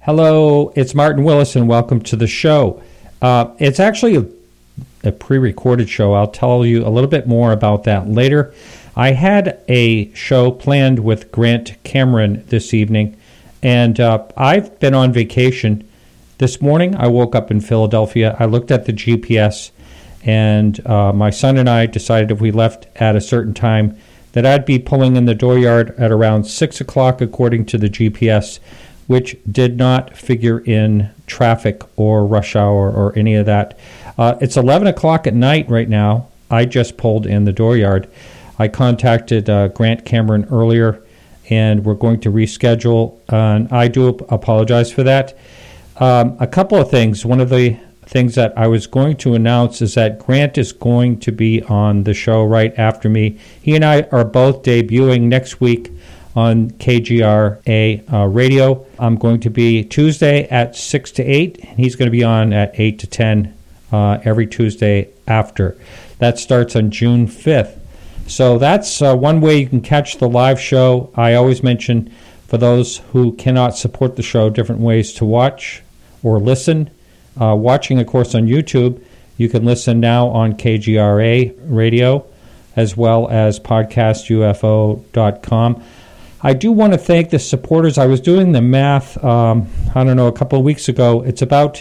Hello, it's Martin Willis, and welcome to the show. It's actually a pre-recorded show. I'll tell you a little bit more about that later. I had a show planned with Grant Cameron this evening, and I've been on vacation. This morning, I woke up in Philadelphia. I looked at the GPS, and my son and I decided if we left at a certain time that I'd be pulling in the dooryard at around 6 o'clock according to the GPS, which did not figure in traffic or rush hour or any of that. It's 11 o'clock at night right now. I just pulled in the dooryard. I contacted Grant Cameron earlier, and we're going to reschedule, and I do apologize for that. A couple of things. One of the things that I was going to announce is that Grant is going to be on the show right after me. He and I are both debuting next week on KGRA radio. I'm going to be Tuesday at 6 to 8, and he's going to be on at 8 to 10 every Tuesday after. That starts on June 5th. So that's one way you can catch the live show. I always mention, for those who cannot support the show, different ways to watch or listen. Watching, of course, on YouTube, you can listen now on KGRA radio as well as podcastufo.com. I do want to thank the supporters. I was doing the math, a couple of weeks ago. It's about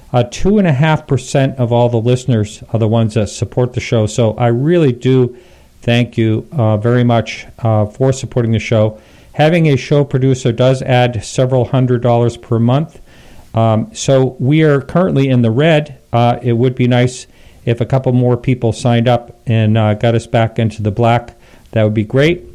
2.5% of all the listeners are the ones that support the show. So I really do thank you very much for supporting the show. Having a show producer does add several $100s per month. So we are currently in the red. It would be nice if a couple more people signed up and got us back into the black. That would be great.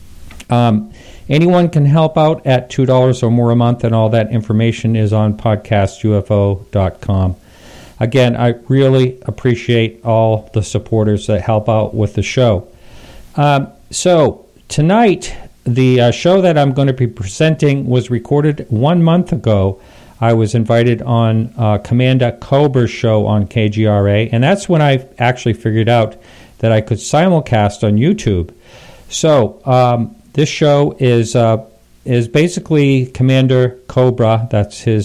Anyone can help out at $2 or more a month, and all that information is on podcastufo.com. Again, I really appreciate all the supporters that help out with the show. So tonight, the show that I'm going to be presenting was recorded 1 month ago. I was invited on Commander Cobra's show on KGRA, and that's when I actually figured out that I could simulcast on YouTube. So this show is basically Commander Cobra. That's his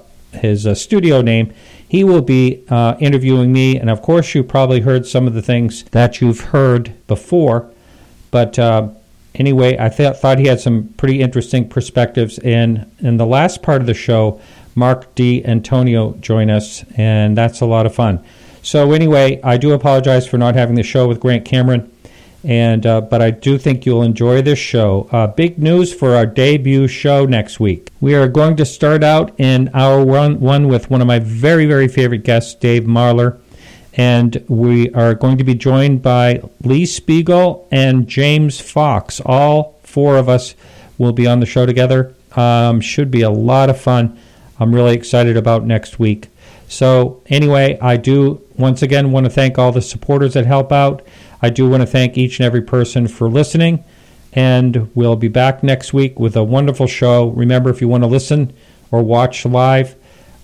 studio name. He will be interviewing me, and of course you probably heard some of the things that you've heard before. But anyway, I thought he had some pretty interesting perspectives. In the last part of the show, Mark D'Antonio joined us, and that's a lot of fun. So anyway, I do apologize for not having the show with Grant Cameron, and but I do think you'll enjoy this show. Big news for our debut show next week. We are going to start out in hour one with one of my very, very favorite guests, Dave Marler, and we are going to be joined by Lee Spiegel and James Fox. All four of us will be on the show together. Should be a lot of fun. I'm really excited about next week. So anyway, I do once again want to thank all the supporters that help out. I do want to thank each and every person for listening, and we'll be back next week with a wonderful show. Remember, if you want to listen or watch live,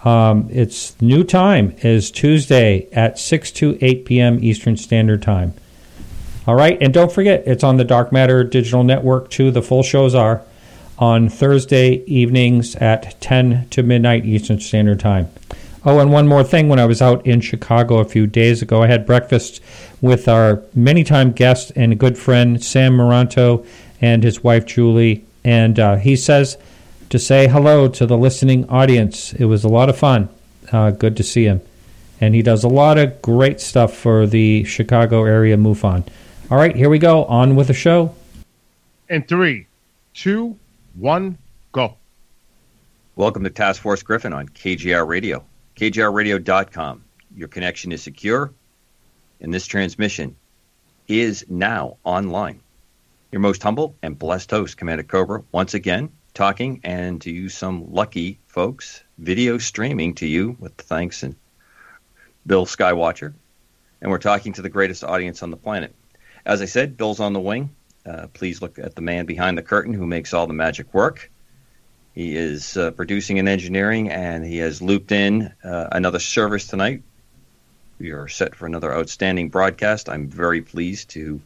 its new time is Tuesday at 6 to 8 p.m. Eastern Standard Time. All right, and don't forget, it's on the Dark Matter Digital Network too. The full shows are on Thursday evenings at 10 to midnight Eastern Standard Time. Oh, and one more thing. When I was out in Chicago a few days ago, I had breakfast with our many-time guest and good friend, Sam Moranto, and his wife, Julie. And he says to say hello to the listening audience. It was a lot of fun. Good to see him. And he does a lot of great stuff for the Chicago area MUFON. All right, here we go. On with the show. In 3, 2, 1, go. Welcome to Task Force Griffin on KGR Radio. KGRradio.com. Your connection is secure, and this transmission is now online. Your most humble and blessed host, Commander Cobra, once again talking, and to you some lucky folks, video streaming to you with thanks and Bill Skywatcher. And we're talking to the greatest audience on the planet. As I said, Bill's on the wing. Please look at the man behind the curtain who makes all the magic work. He is producing and engineering, and he has looped in another service tonight. We are set for another outstanding broadcast. I'm very pleased to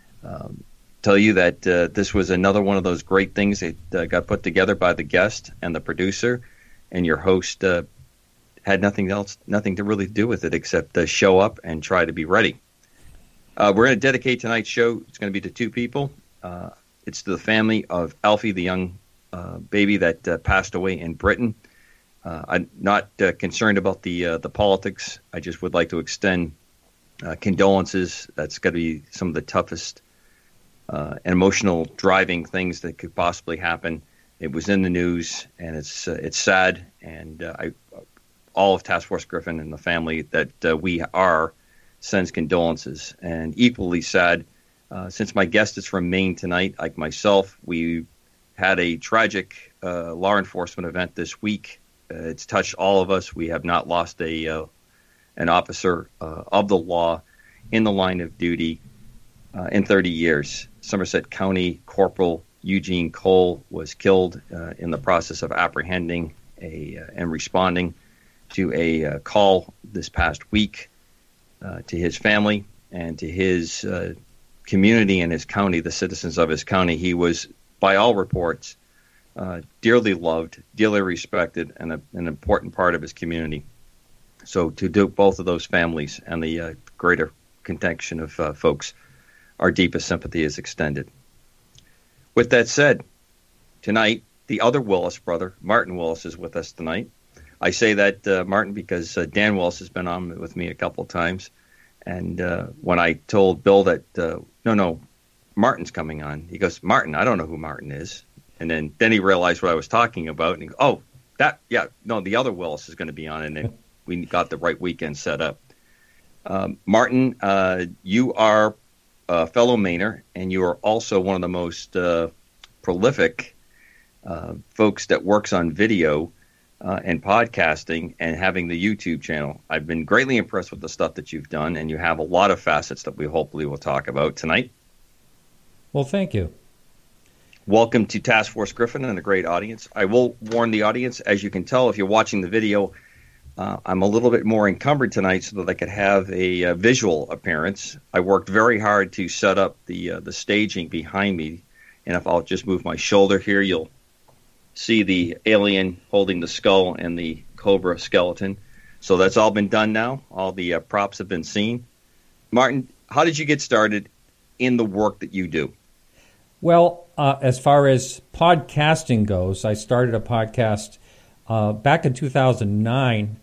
tell you that this was another one of those great things that got put together by the guest and the producer, and your host had nothing to really do with it except show up and try to be ready. We're going to dedicate tonight's show. It's going to be to two people. It's to the family of Alfie, the young baby that passed away in Britain. I'm not concerned about the politics. I just would like to extend condolences. That's got to be some of the toughest and emotional driving things that could possibly happen. It was in the news, and it's sad. And all of Task Force Griffin and the family that we are sends condolences. And equally sad, since my guest is from Maine tonight, like myself, we had a tragic law enforcement event this week. It's touched all of us. We have not lost an officer of the law in the line of duty in 30 years. Somerset County Corporal Eugene Cole was killed in the process of apprehending and responding to a call this past week to his family and to his community and his county, the citizens of his county. He was, by all reports, dearly loved, dearly respected, and an important part of his community. So to do both of those families and the greater connection of folks, our deepest sympathy is extended. With that said, tonight, the other Willis brother, Martin Willis, is with us tonight. I say that, Martin, because Dan Willis has been on with me a couple of times. And when I told Bill that, no, Martin's coming on, he goes, Martin, I don't know who Martin is. And then he realized what I was talking about. And he goes, the other Willis is going to be on. And then we got the right weekend set up. Martin, you are a fellow Mainer, and you are also one of the most prolific folks that works on video and podcasting and having the YouTube channel. I've been greatly impressed with the stuff that you've done, and you have a lot of facets that we hopefully will talk about tonight. Well, thank you. Welcome to Task Force Griffin and a great audience. I will warn the audience, as you can tell if you're watching the video, I'm a little bit more encumbered tonight so that I could have a visual appearance. I worked very hard to set up the staging behind me, and if I'll just move my shoulder here, you'll see the alien holding the skull and the cobra skeleton. So that's all been done now. All the props have been seen. Martin, how did you get started in the work that you do? Well, as far as podcasting goes, I started a podcast back in 2009.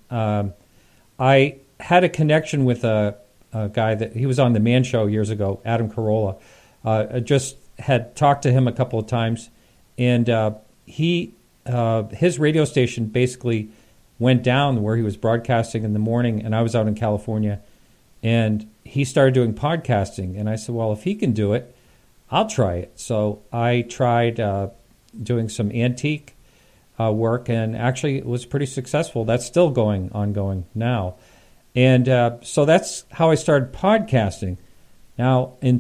I had a connection with a guy that he was on the Man Show years ago, Adam Carolla. I just had talked to him a couple of times, and his radio station basically went down where he was broadcasting in the morning, and I was out in California, and he started doing podcasting. And I said, well, if he can do it, I'll try it. So I tried doing some antique work, and actually it was pretty successful. That's still ongoing now. And so that's how I started podcasting. Now, in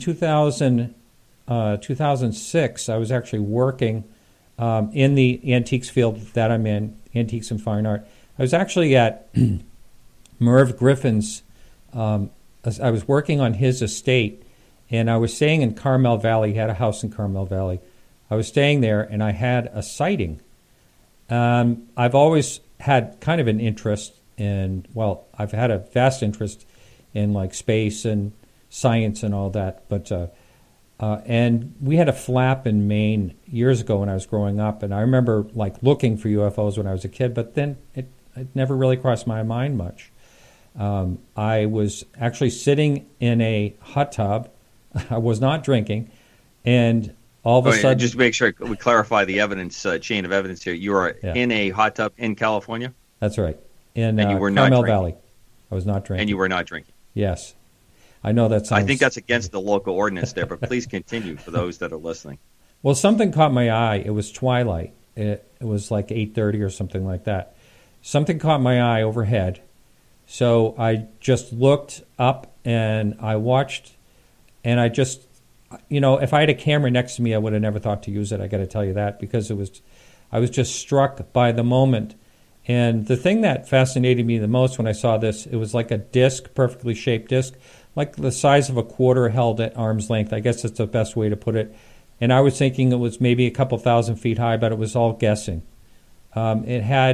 2006, I was actually working in the antiques field that I'm in, antiques and fine art. I was actually at Merv Griffin's, I was working on his estate, and I was staying in Carmel Valley. He had a house in Carmel Valley. I was staying there, and I had a sighting. I've always had kind of an interest in, I've had a vast interest in like space and science and all that, but and we had a flap in Maine years ago when I was growing up, and I remember like looking for UFOs when I was a kid, but then it never really crossed my mind much. I was actually sitting in a hot tub. I was not drinking, and all of a sudden... Just to make sure we clarify the evidence, chain of evidence here. You are in a hot tub in California? That's right. In and you were Carmel not Valley. I was not drinking. And you were not drinking? Yes. I know that sounds... I think that's against the local ordinance there, but please continue for those that are listening. Well, something caught my eye. It was twilight. It was like 8:30 or something like that. Something caught my eye overhead. So I just looked up and I watched, and I just, if I had a camera next to me, I would have never thought to use it. I got to tell you that, because I was just struck by the moment. And the thing that fascinated me the most when I saw this, it was like a disc, perfectly shaped disc, like the size of a quarter held at arm's length. I guess that's the best way to put it. And I was thinking it was maybe a couple thousand feet high, but it was all guessing. It had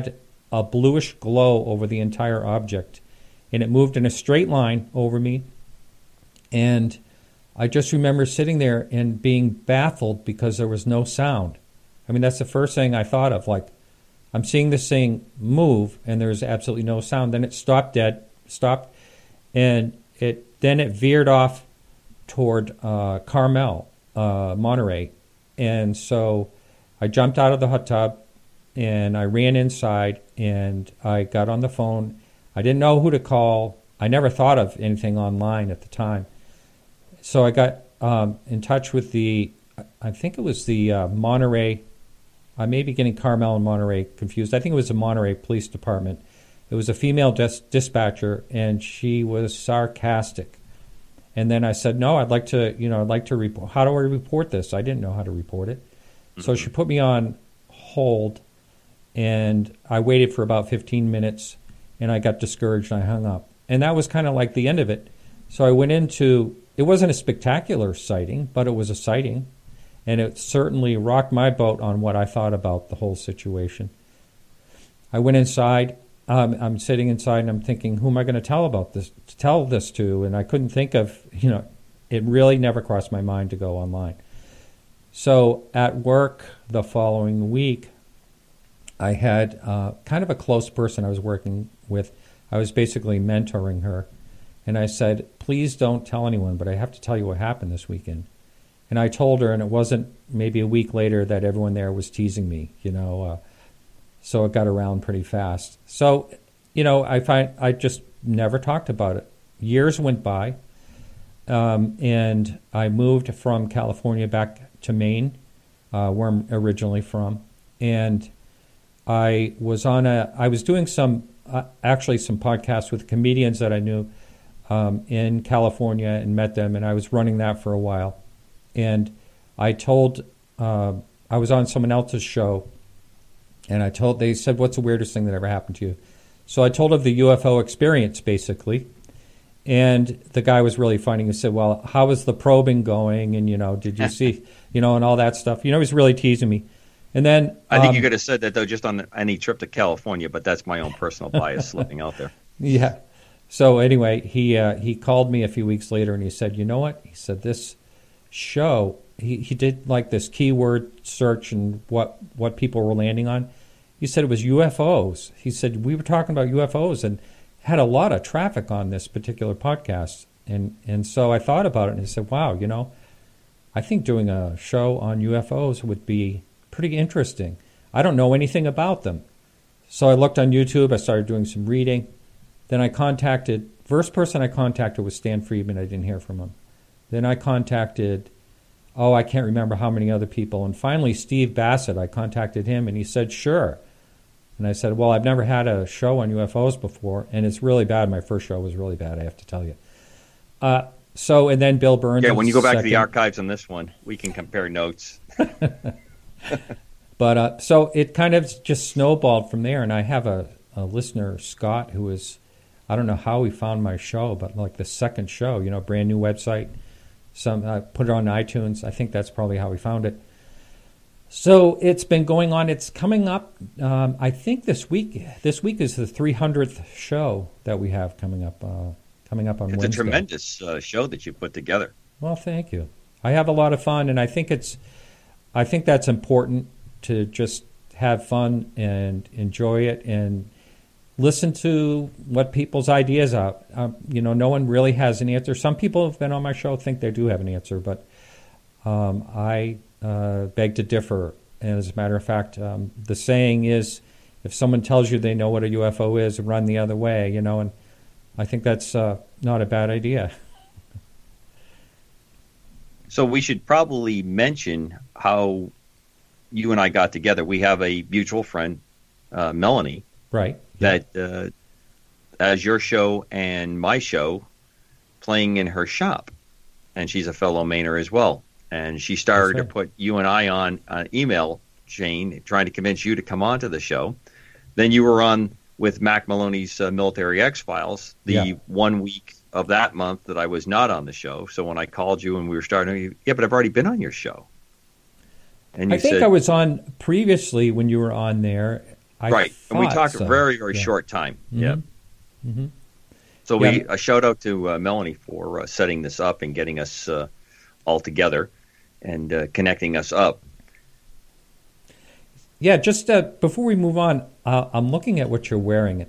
a bluish glow over the entire object, and it moved in a straight line over me. And I just remember sitting there and being baffled because there was no sound. I mean, that's the first thing I thought of. Like, I'm seeing this thing move, and there's absolutely no sound. Then it stopped, and it veered off toward Carmel, Monterey. And so I jumped out of the hot tub, and I ran inside, and I got on the phone. I didn't know who to call. I never thought of anything online at the time. So I got in touch with I think it was the Monterey. I may be getting Carmel and Monterey confused. I think it was the Monterey Police Department. It was a female dispatcher, and she was sarcastic. And then I said, "No, I'd like to report. How do I report this?" I didn't know how to report it. Mm-hmm. So she put me on hold, and I waited for about 15 minutes, and I got discouraged, and I hung up. And that was kind of like the end of it. So I went into, it wasn't a spectacular sighting, but it was a sighting. And it certainly rocked my boat on what I thought about the whole situation. I went inside. I'm sitting inside, and I'm thinking, who am I going to tell this to? And I couldn't think of, it really never crossed my mind to go online. So at work the following week, I had kind of a close person I was working with. I was basically mentoring her. And I said, please don't tell anyone, but I have to tell you what happened this weekend. And I told her, and it wasn't maybe a week later that everyone there was teasing me, so it got around pretty fast. So, I just never talked about it. Years went by, and I moved from California back to Maine, where I'm originally from. And I was doing some podcasts with comedians that I knew in California and met them, and I was running that for a while. And I was on someone else's show, and they said, what's the weirdest thing that ever happened to you? So I told of the UFO experience, basically. And the guy was really funny. He said, well, how was the probing going? And, did you see, and all that stuff. He was really teasing me. And then I think you could have said that, though, just on any trip to California, but that's my own personal bias slipping out there. Yeah. So anyway, he called me a few weeks later, and he said, you know what? He said, this show, he did like this keyword search and what people were landing on. He said it was UFOs. He said we were talking about UFOs and had a lot of traffic on this particular podcast. And so I thought about it, and I said, wow, I think doing a show on UFOs would be pretty interesting. I don't know anything about them. So I looked on YouTube. I started doing some reading. Then first person I contacted was Stan Friedman. I didn't hear from him. Then I contacted, I can't remember how many other people. And finally, Steve Bassett, I contacted him, and he said, sure. And I said, well, I've never had a show on UFOs before, and it's really bad. My first show was really bad, I have to tell you. And then Bill Burns. Yeah, when you go back to the archives on this one, we can compare notes. But so it kind of just snowballed from there, and I have a listener, Scott, who is, I don't know how he found my show, but like the second show, brand new website. I put it on iTunes. I think that's probably how he found it. So it's been going on. It's coming up. I think this week is the 300th show that we have coming up on Wednesday. It's a tremendous show that you put together. Well, thank you. I have a lot of fun, and I think that's important to just have fun and enjoy it and listen to what people's ideas are. No one really has an answer. Some people have been on my show think they do have an answer, but I beg to differ. And as a matter of fact, the saying is, if someone tells you they know what a UFO is, run the other way, and I think that's not a bad idea. So we should probably mention how you and I got together. We have a mutual friend, Melanie. Right. That as your show and my show playing in her shop. And she's a fellow Mainer as well. And she started to put you and I on an email chain trying to convince you to come on to the show. Then you were on with Mac Maloney's Military X-Files, 1 week of that month that I was not on the show. So when I called you and we were starting, but I've already been on your show. And you I think I was on previously when you were on there. Right. And we talked so. a very, very short time. Mm-hmm. Yeah. Mm-hmm. So a shout out to Melanie for setting this up and getting us all together and connecting us up. Yeah, just before we move on, I'm looking at what you're wearing.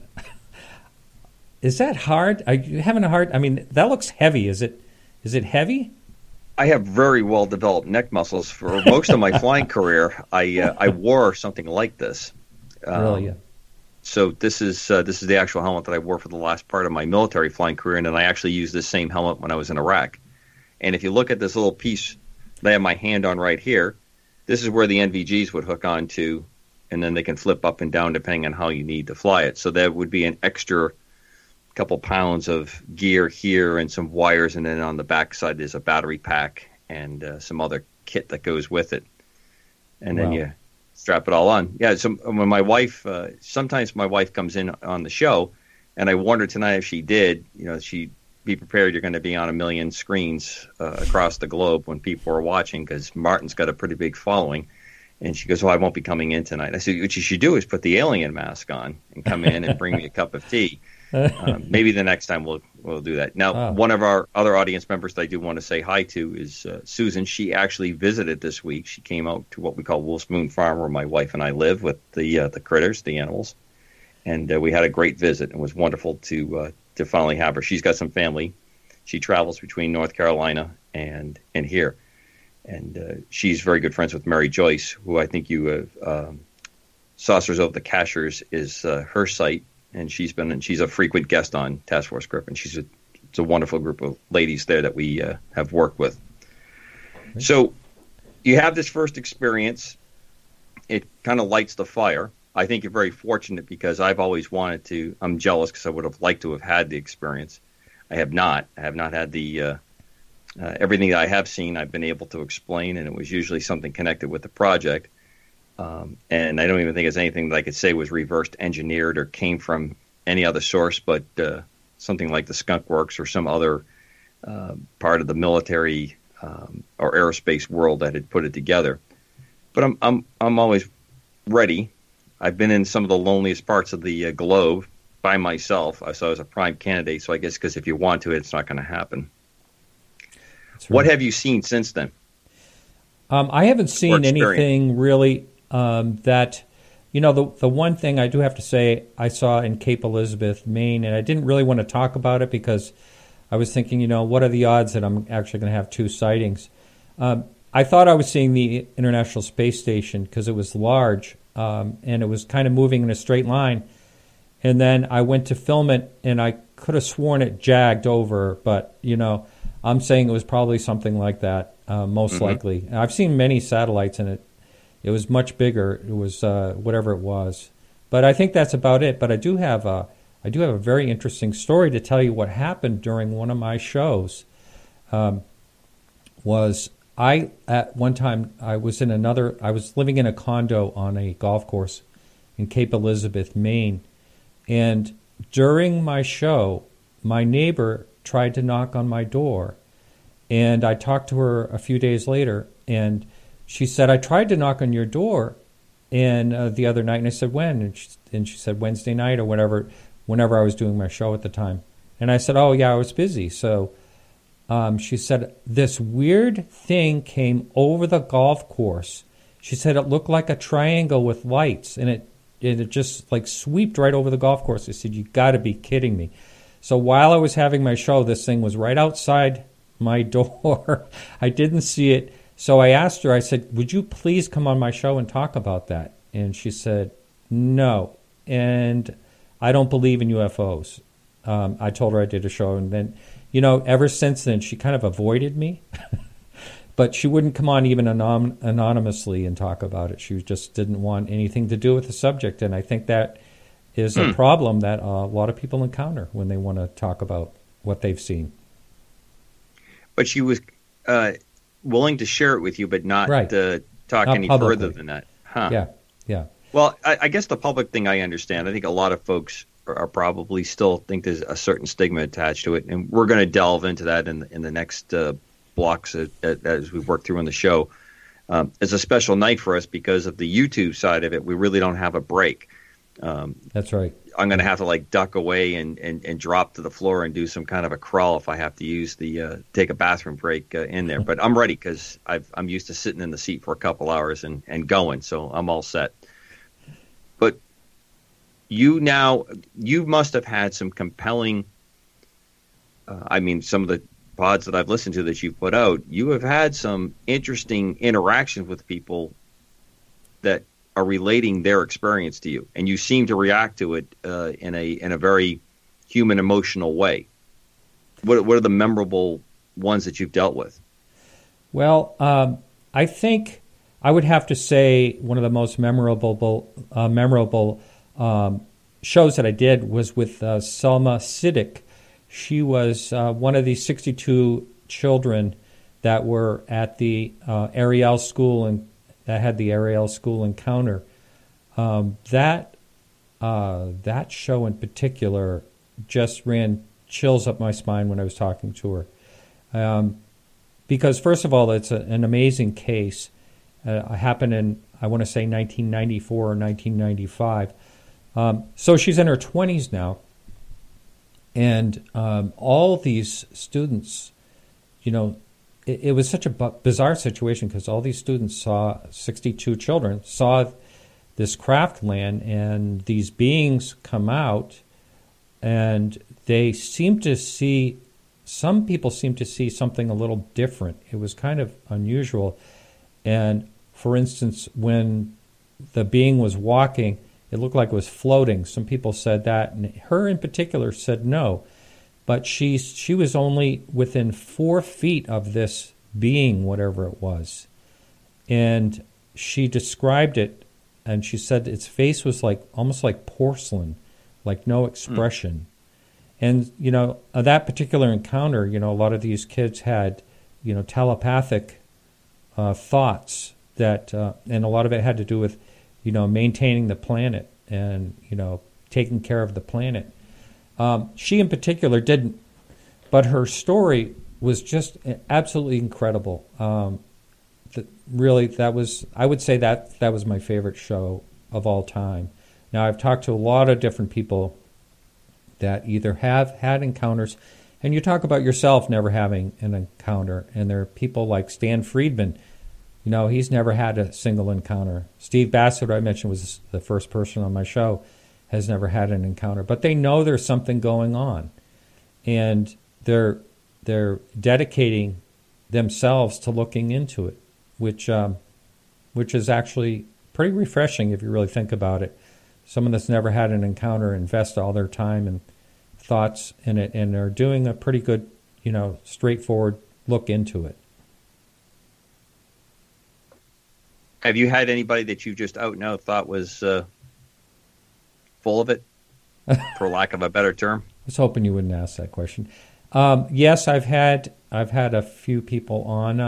Is that hard? Are you having a hard? I mean, that looks heavy. Is it heavy? I have very well developed neck muscles. For most of my flying career, I wore something like this. Really? Yeah. So this is the actual helmet that I wore for the last part of my military flying career, and then I actually used this same helmet when I was in Iraq. And if you look at this little piece that I have my hand on right here, this is where the NVGs would hook onto, and then they can flip up and down depending on how you need to fly it. So that would be an extra couple pounds of gear here and some wires, and then on the back side there's a battery pack and some other kit that goes with it. And then you strap it all on. Yeah, so when my wife, sometimes my wife comes in on the show, and I wonder tonight if she did, she be prepared. You're going to be on 1 million screens across the globe when people are watching, because Martin's got a pretty big following. And she goes, "Oh, I won't be coming in tonight." I said, "What you should do is put the alien mask on and come in and bring me a cup of tea." Maybe the next time we'll do that. Now, one of our other audience members that I do want to say hi to is Susan. She actually visited this week. She came out to what we call Wolf's Moon Farm, where my wife and I live with the critters, the animals, and we had a great visit. It was wonderful to finally have her. She's got some family. She travels between North Carolina and here, and she's very good friends with Mary Joyce, who I think you have. Saucers Over the Cachers is her site. And she's a frequent guest on Task Force Griffin. It's a wonderful group of ladies there that we have worked with. Right. So you have this first experience. It kind of lights the fire. I think you're very fortunate, because I've always wanted to. I'm jealous because I would have liked to have had the experience. I have not. I have not had the everything that I have seen. I've been able to explain, and it was usually something connected with the project. And I don't even think it's anything that I could say was reversed engineered or came from any other source, but something like the Skunk Works or some other part of the military or aerospace world that had put it together. But I'm always ready. I've been in some of the loneliest parts of the globe by myself, so I was a prime candidate. So I guess because if you want to, it's not going to happen. Right. What have you seen since then? I haven't seen anything really. That, the one thing I do have to say I saw in Cape Elizabeth, Maine, and I didn't really want to talk about it because I was thinking, what are the odds that I'm actually going to have 2 sightings? I thought I was seeing the International Space Station because it was large, and it was kind of moving in a straight line. And then I went to film it, and I could have sworn it jagged over, but, I'm saying it was probably something like that, most likely. And I've seen many satellites, and it was much bigger. It was whatever it was, but I think that's about it. But I do have a very interesting story to tell you. What happened during one of my shows was at one time I was living in a condo on a golf course in Cape Elizabeth, Maine, and during my show, my neighbor tried to knock on my door, and I talked to her a few days later, and she said, "I tried to knock on your door and the other night," and I said, "When?" And she said, "Wednesday night," or whenever I was doing my show at the time. And I said, "Oh, yeah, I was busy." So she said, "This weird thing came over the golf course." She said it looked like a triangle with lights, and it just like sweeped right over the golf course. I said, "You got to be kidding me." So while I was having my show, this thing was right outside my door. I didn't see it. So I asked her, I said, "Would you please come on my show and talk about that?" And she said, "No. And I don't believe in UFOs." I told her I did a show. And then, ever since then, she kind of avoided me. But she wouldn't come on even anonymously and talk about it. She just didn't want anything to do with the subject. And I think that is a problem that a lot of people encounter when they want to talk about what they've seen. But she was... willing to share it with you, but not talk any further than that. Huh. Yeah. Well, I guess the public thing I understand. I think a lot of folks are probably still think there's a certain stigma attached to it, and we're going to delve into that in the next blocks as we work through on the show. It's a special night for us because of the YouTube side of it. We really don't have a break. That's right. I'm going to have to like duck away and drop to the floor and do some kind of a crawl if I have to use the take a bathroom break in there. But I'm ready because I'm used to sitting in the seat for a couple hours and going, so I'm all set. But you must have had some compelling. Some of the pods that I've listened to that you've put out, you have had some interesting interactions with people that are relating their experience to you, and you seem to react to it in a very human, emotional way. What are the memorable ones that you've dealt with? Well, I think I would have to say one of the most memorable shows that I did was with Selma Siddiq. She was one of these 62 children that were at the Ariel School and that had the Ariel School encounter. That show in particular just ran chills up my spine when I was talking to her. Because first of all, it's an amazing case. It happened in, I want to say, 1994 or 1995. So she's in her 20s now. And all these students, it was such a bizarre situation because all these students 62 children saw this craft land and these beings come out, and they seem to see, some people seem to see something a little different. It was kind of unusual. And for instance, when the being was walking, it looked like it was floating. Some people said that, and her in particular said no. But she was only within 4 feet of this being, whatever it was. And she described it, and she said its face was almost like porcelain, like no expression. And, that particular encounter, a lot of these kids had, telepathic thoughts that, and a lot of it had to do with, maintaining the planet and, taking care of the planet. She in particular didn't, but her story was just absolutely incredible. Really, I would say that was my favorite show of all time. Now, I've talked to a lot of different people that either have had encounters, and you talk about yourself never having an encounter, and there are people like Stan Friedman. He's never had a single encounter. Steve Bassett, I mentioned, was the first person on my show, has never had an encounter. But they know there's something going on, and they're dedicating themselves to looking into it, which is actually pretty refreshing if you really think about it. Someone that's never had an encounter invest all their time and thoughts in it, and they're doing a pretty good, straightforward look into it. Have you had anybody that you just out and out thought was full of it, for lack of a better term? I was hoping you wouldn't ask that question. Yes, I've had a few people on.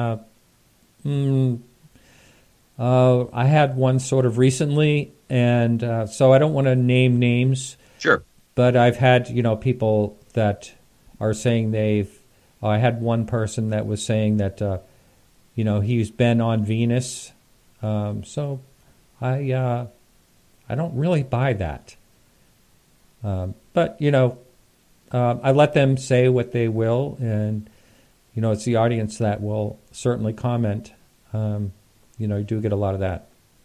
I had one sort of recently, and so I don't want to name names. Sure. But I've had people that are saying I had one person that was saying that he's been on Venus. So I don't really buy that. But I let them say what they will, and it's the audience that will certainly comment. You do get a lot of that.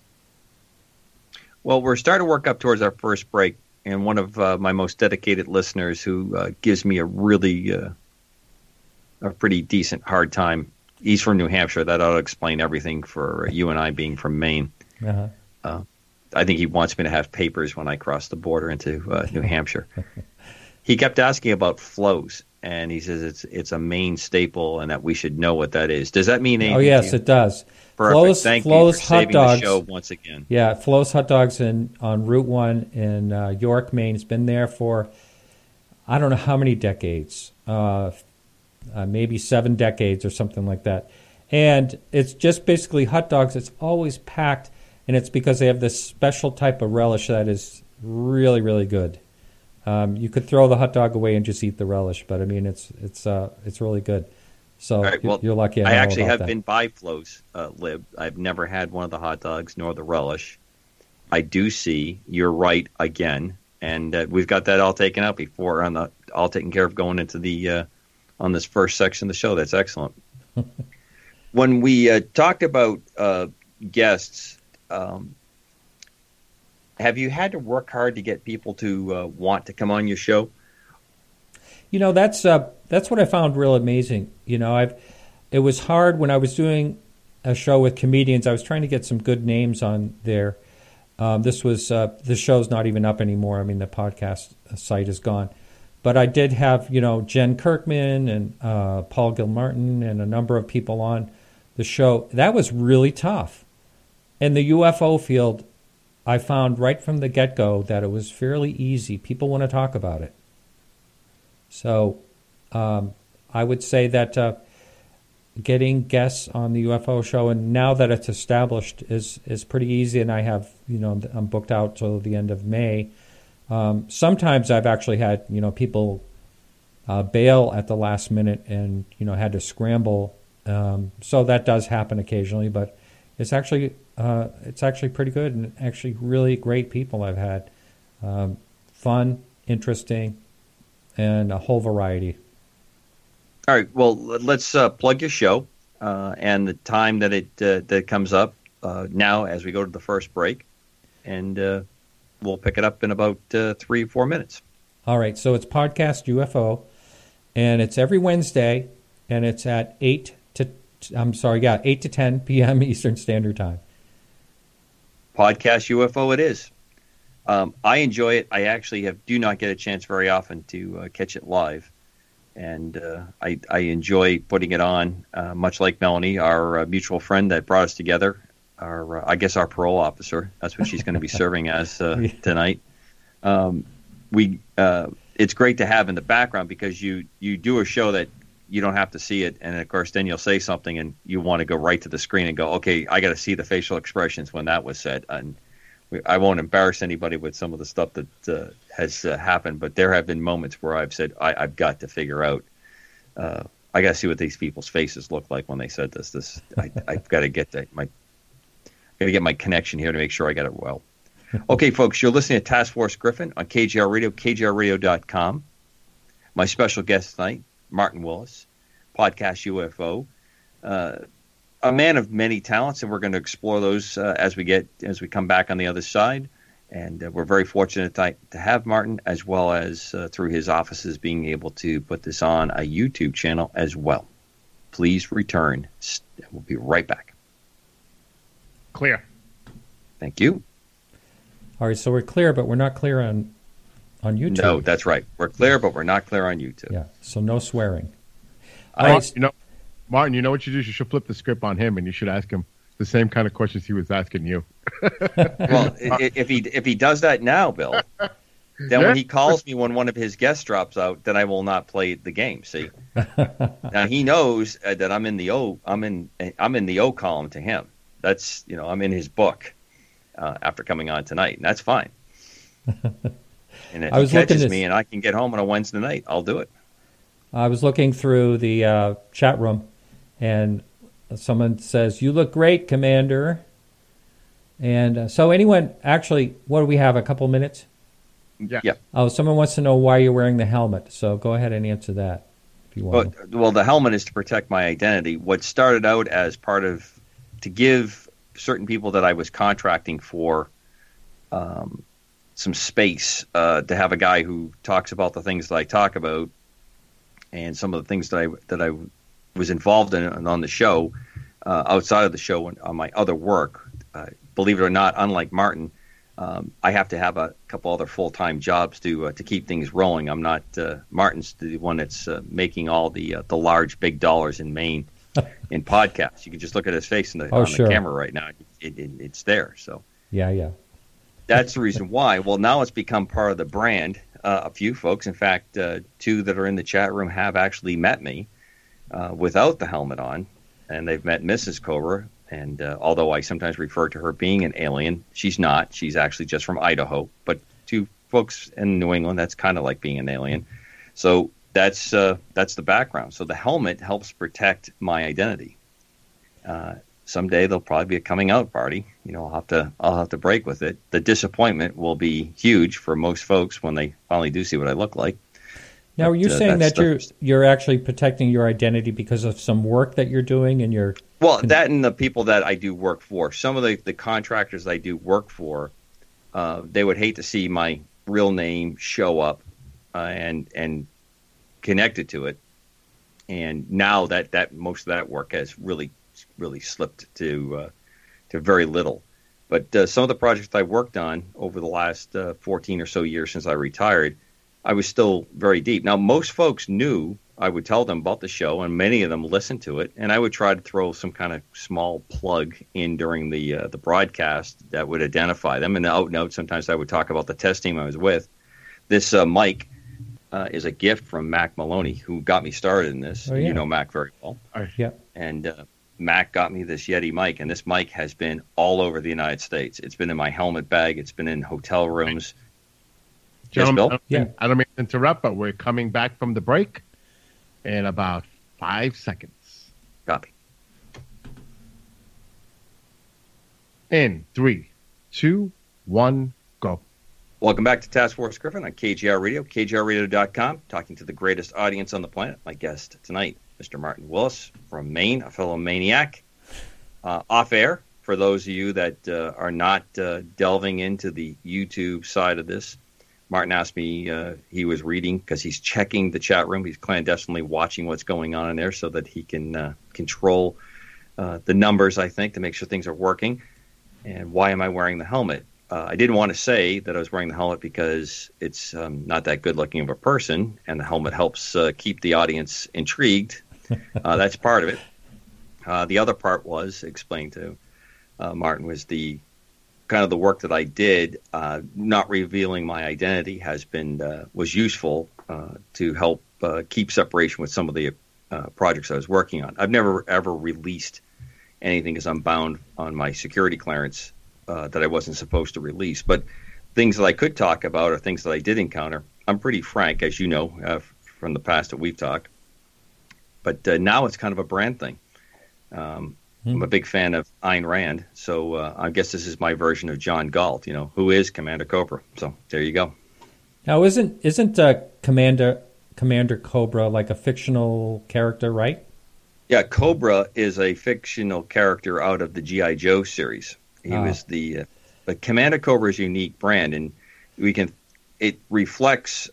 Well, we're starting to work up towards our first break, and one of my most dedicated listeners who gives me a really a pretty decent hard time. He's from New Hampshire. That ought to explain everything for you and I being from Maine. Uh-huh. I think he wants me to have papers when I cross the border into New Hampshire. He kept asking about flows, and he says it's a Maine staple and that we should know what that is. Does that mean anything? Oh, yes, it does. Perfect. Thank you for saving the show once again. Yeah, Flo's Hot Dogs on Route 1 in York, Maine. It's been there for I don't know how many decades, maybe 7 decades or something like that. And it's just basically hot dogs. It's always packed, and it's because they have this special type of relish that is really, really good. You could throw the hot dog away and just eat the relish, but I mean, it's really good. So right, well, you're lucky. I actually have been by Flo's, Lib. I've never had one of the hot dogs nor the relish, I do see you're right again, and we've got that all taken out before all taken care of going into the on this first section of the show. That's excellent. When we talked about guests, have you had to work hard to get people to want to come on your show? That's what I found real amazing. It was hard when I was doing a show with comedians. I was trying to get some good names on there. The show's not even up anymore. I mean, the podcast site is gone. But I did have, Jen Kirkman and Paul Gilmartin and a number of people on the show. That was really tough. In the UFO field, I found right from the get-go that it was fairly easy. People want to talk about it. So I would say that getting guests on the UFO show, and now that it's established, is pretty easy. And I have, I'm booked out till the end of May. Sometimes I've actually had, people bail at the last minute and, had to scramble. So that does happen occasionally, but it's actually pretty good, and actually really great people I've had. Fun, interesting, and a whole variety. All right. Well, let's plug your show and the time that it comes up now as we go to the first break, and we'll pick it up in about 3 or 4 minutes. All right. So it's Podcast UFO, and it's every Wednesday, and it's at 8 to 10 p.m. Eastern Standard Time. Podcast UFO it is. I enjoy it. I actually do not get a chance very often to catch it live. And I enjoy putting it on, much like Melanie, our mutual friend that brought us together, our parole officer. That's what she's going to be serving as tonight. It's great to have in the background because you do a show that you don't have to see it, and of course then you'll say something and you want to go right to the screen and go, okay, I got to see the facial expressions when that was said. And I won't embarrass anybody with some of the stuff that has happened, but there have been moments where I've said, I've got to figure out, I got to see what these people's faces look like when they said this. I've got to get my connection here to make sure I get it well. Okay, folks, you're listening to Task Force Griffin on KGR Radio, KGRradio.com. My special guest tonight, Martin Willis, Podcast UFO. A man of many talents, and we're going to explore those as we come back on the other side. And we're very fortunate to have Martin, as well as through his offices being able to put this on a YouTube channel as well. Please return. We'll be right back. Clear. Thank you. All right, so we're clear, but we're not clear on YouTube. No, that's right. We're clear, but we're not clear on YouTube. Yeah, so no swearing. Martin, you know what you do? You should flip the script on him, and you should ask him the same kind of questions he was asking you. Well, if he does that now, Bill, then when he calls me when one of his guests drops out, then I will not play the game. See, now he knows that I'm in the O column to him. That's I'm in his book after coming on tonight, and that's fine. And if he catches me and I can get home on a Wednesday night, I'll do it. I was looking through the chat room, and someone says, "You look great, Commander." And so anyone, actually, what do we have, a couple minutes? Yeah. Oh, someone wants to know why you're wearing the helmet. So go ahead and answer that if you want. Well, the helmet is to protect my identity. What started out as part of to give certain people that I was contracting for some space to have a guy who talks about the things that I talk about and some of the things that I was involved in and on the show, outside of the show and on my other work. Believe it or not, unlike Martin, I have to have a couple other full-time jobs to keep things rolling. I'm not Martin's the one that's making all the large big dollars in Maine in podcasts. You can just look at his face on the camera right now. It's there. So yeah. That's the reason why. Well, now it's become part of the brand. A few folks, in fact, 2 that are in the chat room have actually met me without the helmet on, and they've met Mrs. Cobra. And although I sometimes refer to her being an alien, she's not. She's actually just from Idaho. But to folks in New England, that's kind of like being an alien. So that's the background. So the helmet helps protect my identity. someday there'll probably be a coming out party. I'll have to break with it. The disappointment will be huge for most folks when they finally do see what I look like. Now, are you saying that you're actually protecting your identity because of some work that you're doing and you're... Well, that and the people that I do work for. Some of the contractors I do work for, they would hate to see my real name show up and connected to it. And now that most of that work has really slipped to very little. But some of the projects I worked on over the last 14 or so years since I retired, I was still very deep. Now, most folks knew I would tell them about the show, and many of them listened to it. And I would try to throw some kind of small plug in during the broadcast that would identify them. And out note, sometimes I would talk about the test team I was with. This mic is a gift from Mac Maloney, who got me started in this. Oh, yeah. You know Mac very well. Yeah. And Mac got me this Yeti mic, and this mic has been all over the United States. It's been in my helmet bag. It's been in hotel rooms. Gentlemen, Yes, Bill? I don't mean to interrupt, but we're coming back from the break in about 5 seconds. Copy. In 3, 2, 1, go. Welcome back to Task Force Griffin on KGR Radio, KGRradio.com, talking to the greatest audience on the planet. My guest tonight, Mr. Martin Willis from Maine, a fellow maniac. Off air, for those of you that are not delving into the YouTube side of this, Martin asked me, he was reading, because he's checking the chat room. He's clandestinely watching what's going on in there so that he can control the numbers, I think, to make sure things are working. And why am I wearing the helmet? I didn't want to say that I was wearing the helmet because it's not that good looking of a person, and the helmet helps keep the audience intrigued. That's part of it. The other part was, explained to Martin, was the kind of the work that I did, not revealing my identity was useful to help keep separation with some of the projects I was working on. I've never ever released anything because I'm bound on my security clearance that I wasn't supposed to release. But things that I could talk about or things that I did encounter, I'm pretty frank, as you know, from the past that we've talked. But now it's kind of a brand thing. I'm a big fan of Ayn Rand, so I guess this is my version of John Galt, who is Commander Cobra. So there you go. Now, isn't Commander Cobra like a fictional character, right? Yeah, Cobra is a fictional character out of the G.I. Joe series. He was but Commander Cobra is a unique brand, and it reflects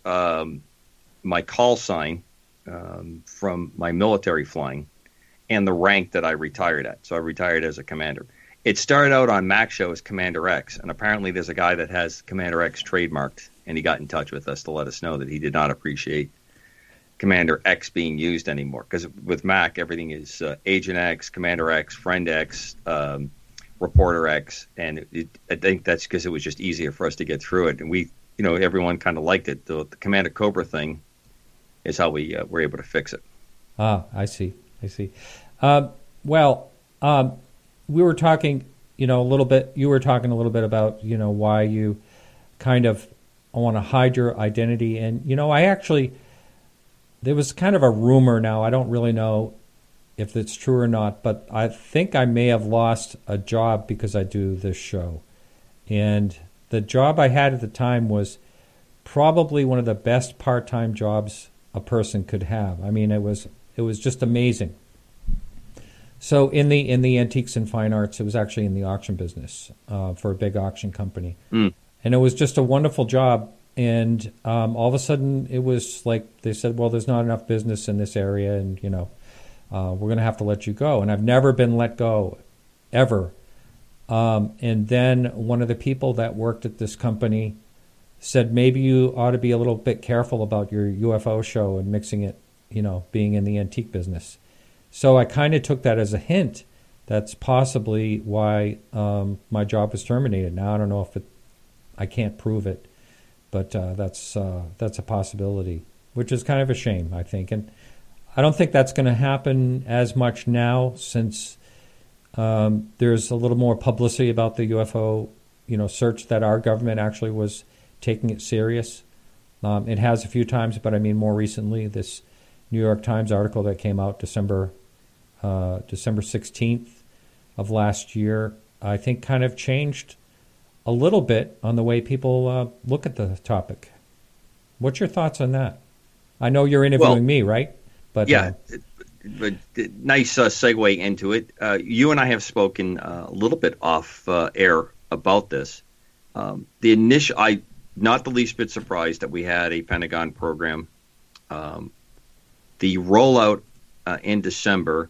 my call sign from my military flying and the rank that I retired at. So I retired as a commander. It started out on Mac's show as Commander X, and apparently there's a guy that has Commander X trademarked, and he got in touch with us to let us know that he did not appreciate Commander X being used anymore. Because with Mac, everything is Agent X, Commander X, Friend X, Reporter X, and I think that's because it was just easier for us to get through it. And everyone kind of liked it. The Commander Cobra thing is how we were able to fix it. I see. We were talking, a little bit. You were talking a little bit about, why you kind of want to hide your identity. And, there was kind of a rumor now. I don't really know if it's true or not, but I think I may have lost a job because I do this show. And the job I had at the time was probably one of the best part-time jobs a person could have. I mean, it was just amazing. So in the antiques and fine arts, it was actually in the auction business for a big auction company. And it was just a wonderful job. And all of a sudden, it was like they said, well, there's not enough business in this area, and, we're going to have to let you go. And I've never been let go, ever. And then one of the people that worked at this company said, maybe you ought to be a little bit careful about your UFO show and mixing it, being in the antique business. So I kind of took that as a hint. That's possibly why my job was terminated. Now, I don't know if I can't prove it, but that's a possibility, which is kind of a shame, I think. And I don't think that's going to happen as much now since there's a little more publicity about the UFO, search, that our government actually was taking it serious. It has a few times, but I mean more recently, this New York Times article that came out December 16th of last year, I think kind of changed a little bit on the way people look at the topic. What's your thoughts on that? I know you're interviewing me, right? But yeah, but nice segue into it. You and I have spoken a little bit off air about this. The initial, not the least bit surprised that we had a Pentagon program. The rollout in December,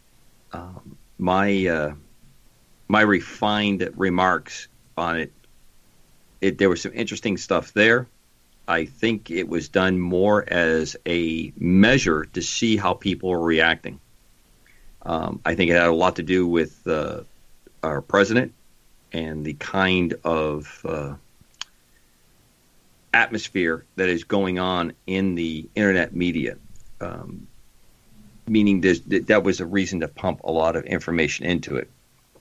my refined remarks on it, there was some interesting stuff there. I think it was done more as a measure to see how people were reacting. I think it had a lot to do with our president and the kind of atmosphere that is going on in the internet media, meaning that was a reason to pump a lot of information into it.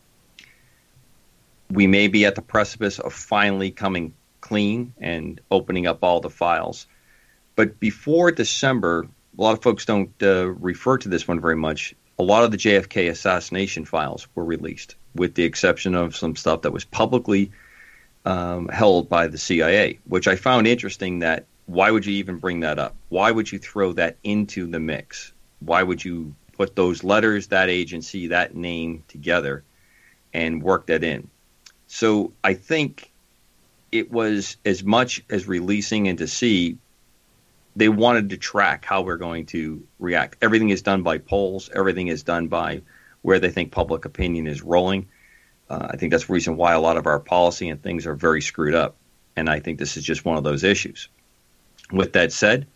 We may be at the precipice of finally coming clean and opening up all the files. But before December, a lot of folks don't refer to this one very much. A lot of the JFK assassination files were released, with the exception of some stuff that was publicly held by the CIA, which I found interesting. That why would you even bring that up? Why would you throw that into the mix? Why would you put those letters, that agency, that name together and work that in? So I think it was as much as releasing and to see, they wanted to track how we're going to react. Everything is done by polls. Everything is done by where they think public opinion is rolling. I think that's the reason why a lot of our policy and things are very screwed up. And I think this is just one of those issues. With that said,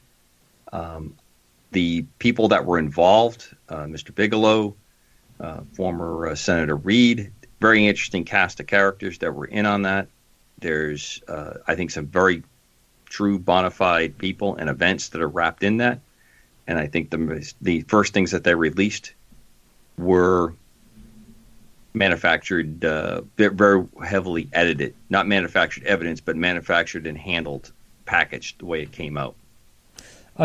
the people that were involved, Mr. Bigelow, former Senator Reid, very interesting cast of characters that were in on that. There's, I think, some very true bona fide people and events that are wrapped in that. And I think the first things that they released were manufactured, very heavily edited. Not manufactured evidence, but manufactured and handled, packaged the way it came out. Go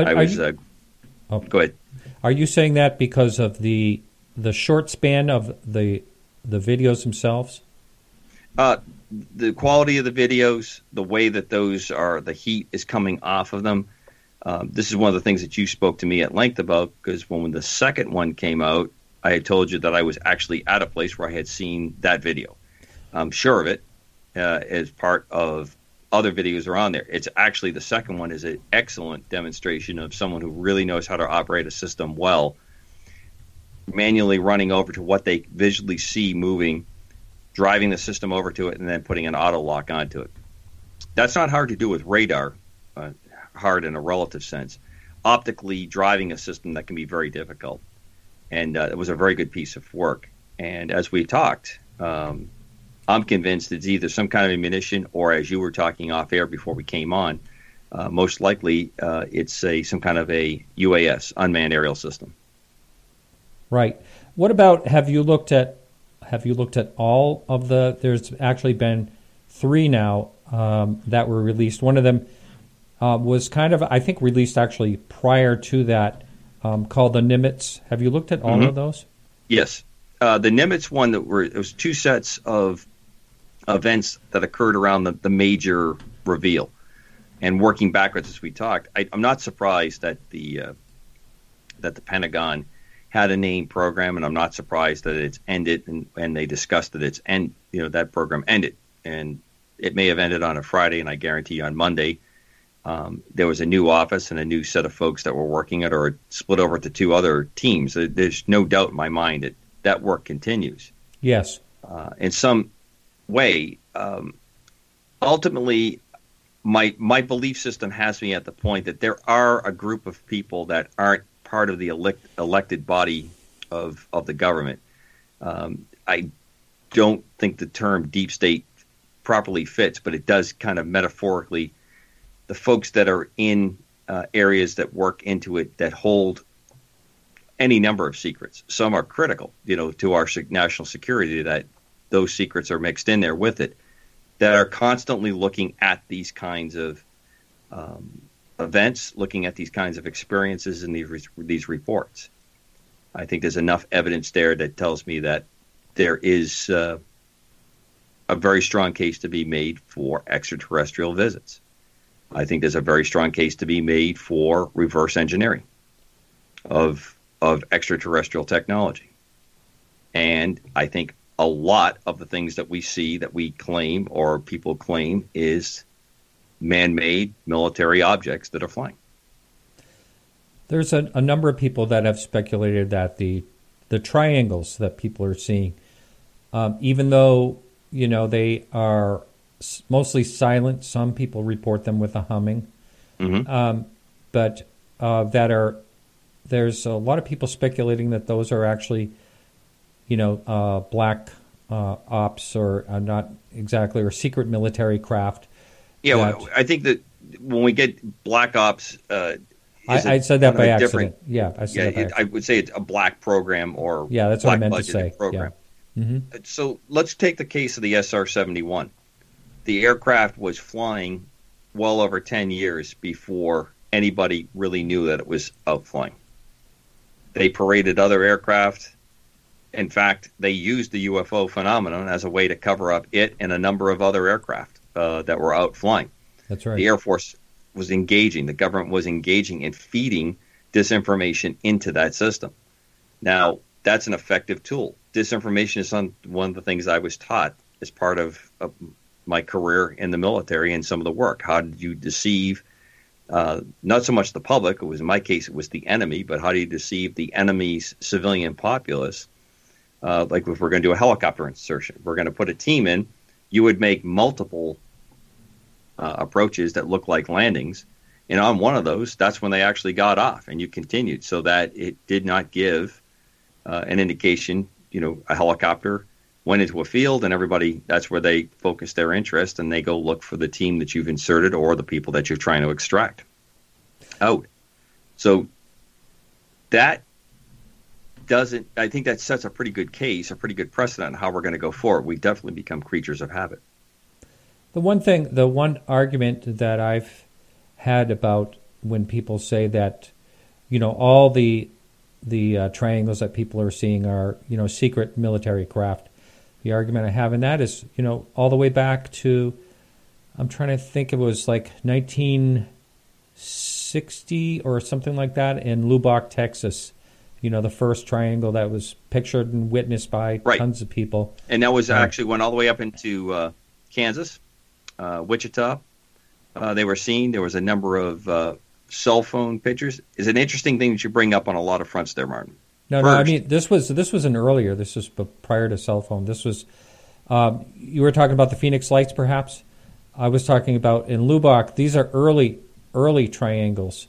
ahead. Are you saying that because of the short span of the videos themselves? The quality of the videos, the way that those are, the heat is coming off of them. This is one of the things that you spoke to me at length about, because when the second one came out, I had told you that I was actually at a place where I had seen that video. I'm sure of it, as part of other videos are on there. It's actually, the second one is an excellent demonstration of someone who really knows how to operate a system well, manually running over to what they visually see moving, driving the system over to it, and then putting an auto lock onto it. That's not hard to do with radar, hard in a relative sense. Optically driving a system, that can be very difficult. And it was a very good piece of work. And as we talked, I'm convinced it's either some kind of ammunition, or, as you were talking off air before we came on, most likely it's some kind of a UAS, unmanned aerial system. Right. What about, have you looked at all of the, there's actually been 3 now that were released. One of them was kind of, I think, released actually prior to that, called the Nimitz. Have you looked at all of those? Yes. The Nimitz one, it was 2 sets of events that occurred around the major reveal. And working backwards as we talked, I'm not surprised that the Pentagon had a named program, and I'm not surprised that it's ended, and they discussed that that program ended. And it may have ended on a Friday, and I guarantee you on Monday, there was a new office and a new set of folks that were working it, or it split over to 2 other teams. There's no doubt in my mind that work continues. Yes. In some way, ultimately, my belief system has me at the point that there are a group of people that aren't part of the elected body of the government. I don't think the term deep state properly fits, but it does kind of metaphorically, the folks that are in areas that work into it that hold any number of secrets. Some are critical, to our national security, that those secrets are mixed in there with it, that are constantly looking at these kinds of events, looking at these kinds of experiences in these reports. I think there's enough evidence there that tells me that there is a very strong case to be made for extraterrestrial visits. I think there's a very strong case to be made for reverse engineering of extraterrestrial technology. And I think a lot of the things that we see that we claim or people claim is man-made military objects that are flying. There's a number of people that have speculated that the triangles that people are seeing, even though they are mostly silent, some people report them with a humming, but there's a lot of people speculating that those are actually black ops or not exactly, or secret military craft. Yeah, well, I think that when we get black ops, I said that by accident. Yeah, I said that by accident. I would say it's a black program or that's what I meant to say. Program. Yeah. So let's take the case of the SR-71. The aircraft was flying well over 10 years before anybody really knew that it was out flying. They paraded other aircraft. In fact, they used the UFO phenomenon as a way to cover up it and a number of other aircraft that were out flying. That's right. The Air Force was engaging, the government was engaging and feeding disinformation into that system. Now, that's an effective tool. Disinformation is one of the things I was taught as part of my career in the military and some of the work. How did you deceive not so much the public, it was in my case it was the enemy, but how do you deceive the enemy's civilian populace? Like if we're going to do a helicopter insertion, we're going to put a team in, you would make multiple approaches that look like landings. And on one of those, that's when they actually got off, and you continued so that it did not give an indication, a helicopter went into a field and everybody, that's where they focus their interest and they go look for the team that you've inserted or the people that you're trying to extract out. So that I think that sets a pretty good case, a pretty good precedent on how we're going to go forward. We definitely become creatures of habit. The one argument that I've had about when people say that, all the triangles that people are seeing are, secret military craft. The argument I have in that is, all the way back to, I'm trying to think, it was like 1960 or something like that in Lubbock, Texas. The first triangle that was pictured and witnessed by tons of people. And that was actually went all the way up into Kansas, Wichita. They were seen. There was a number of cell phone pictures. It's an interesting thing that you bring up on a lot of fronts there, Martin. No, I mean, this was an earlier. This was prior to cell phone. This was, you were talking about the Phoenix Lights, perhaps? I was talking about in Lubbock. These are early triangles.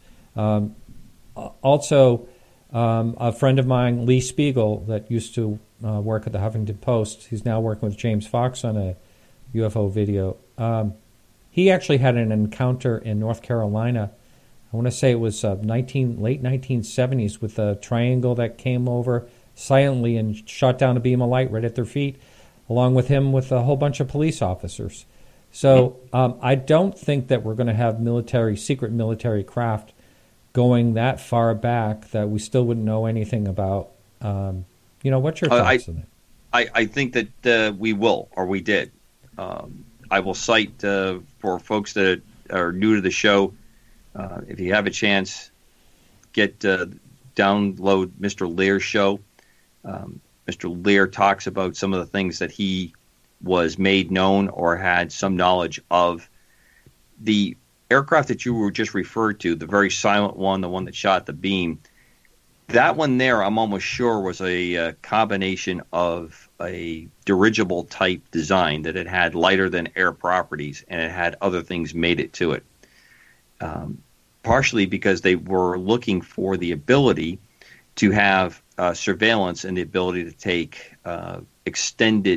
Also, a friend of mine, Lee Spiegel, that used to work at the Huffington Post, he's now working with James Fox on a UFO video. He actually had an encounter in North Carolina. I want to say it was late 1970s with a triangle that came over silently and shot down a beam of light right at their feet, along with him with a whole bunch of police officers. So I don't think that we're going to have secret military craft going that far back that we still wouldn't know anything about. What's your thoughts on it? I think that we will, or we did. I will cite for folks that are new to the show, if you have a chance, download Mr. Lear's show. Mr. Lear talks about some of the things that he was made known or had some knowledge of. The aircraft that you were just referred to, the very silent one, the one that shot the beam, that one there, I'm almost sure, was a combination of a dirigible type design that it had lighter than air properties and it had other things made it to it. Partially because they were looking for the ability to have surveillance and the ability to take extended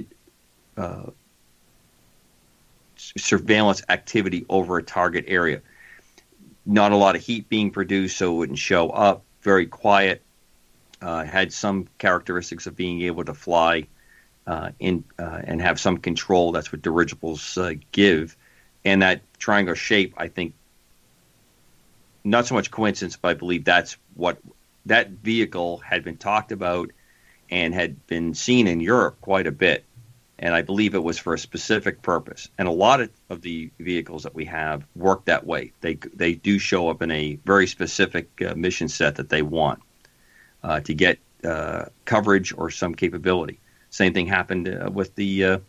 surveillance activity over a target area. Not a lot of heat being produced, so it wouldn't show up. Very quiet. Had some characteristics of being able to fly and have some control. That's what dirigibles give. And that triangle shape, I think, not so much coincidence, but I believe that's what that vehicle had been talked about and had been seen in Europe quite a bit. And I believe it was for a specific purpose. And a lot of the vehicles that we have work that way. They do show up in a very specific mission set that they want to get coverage or some capability. Same thing happened with the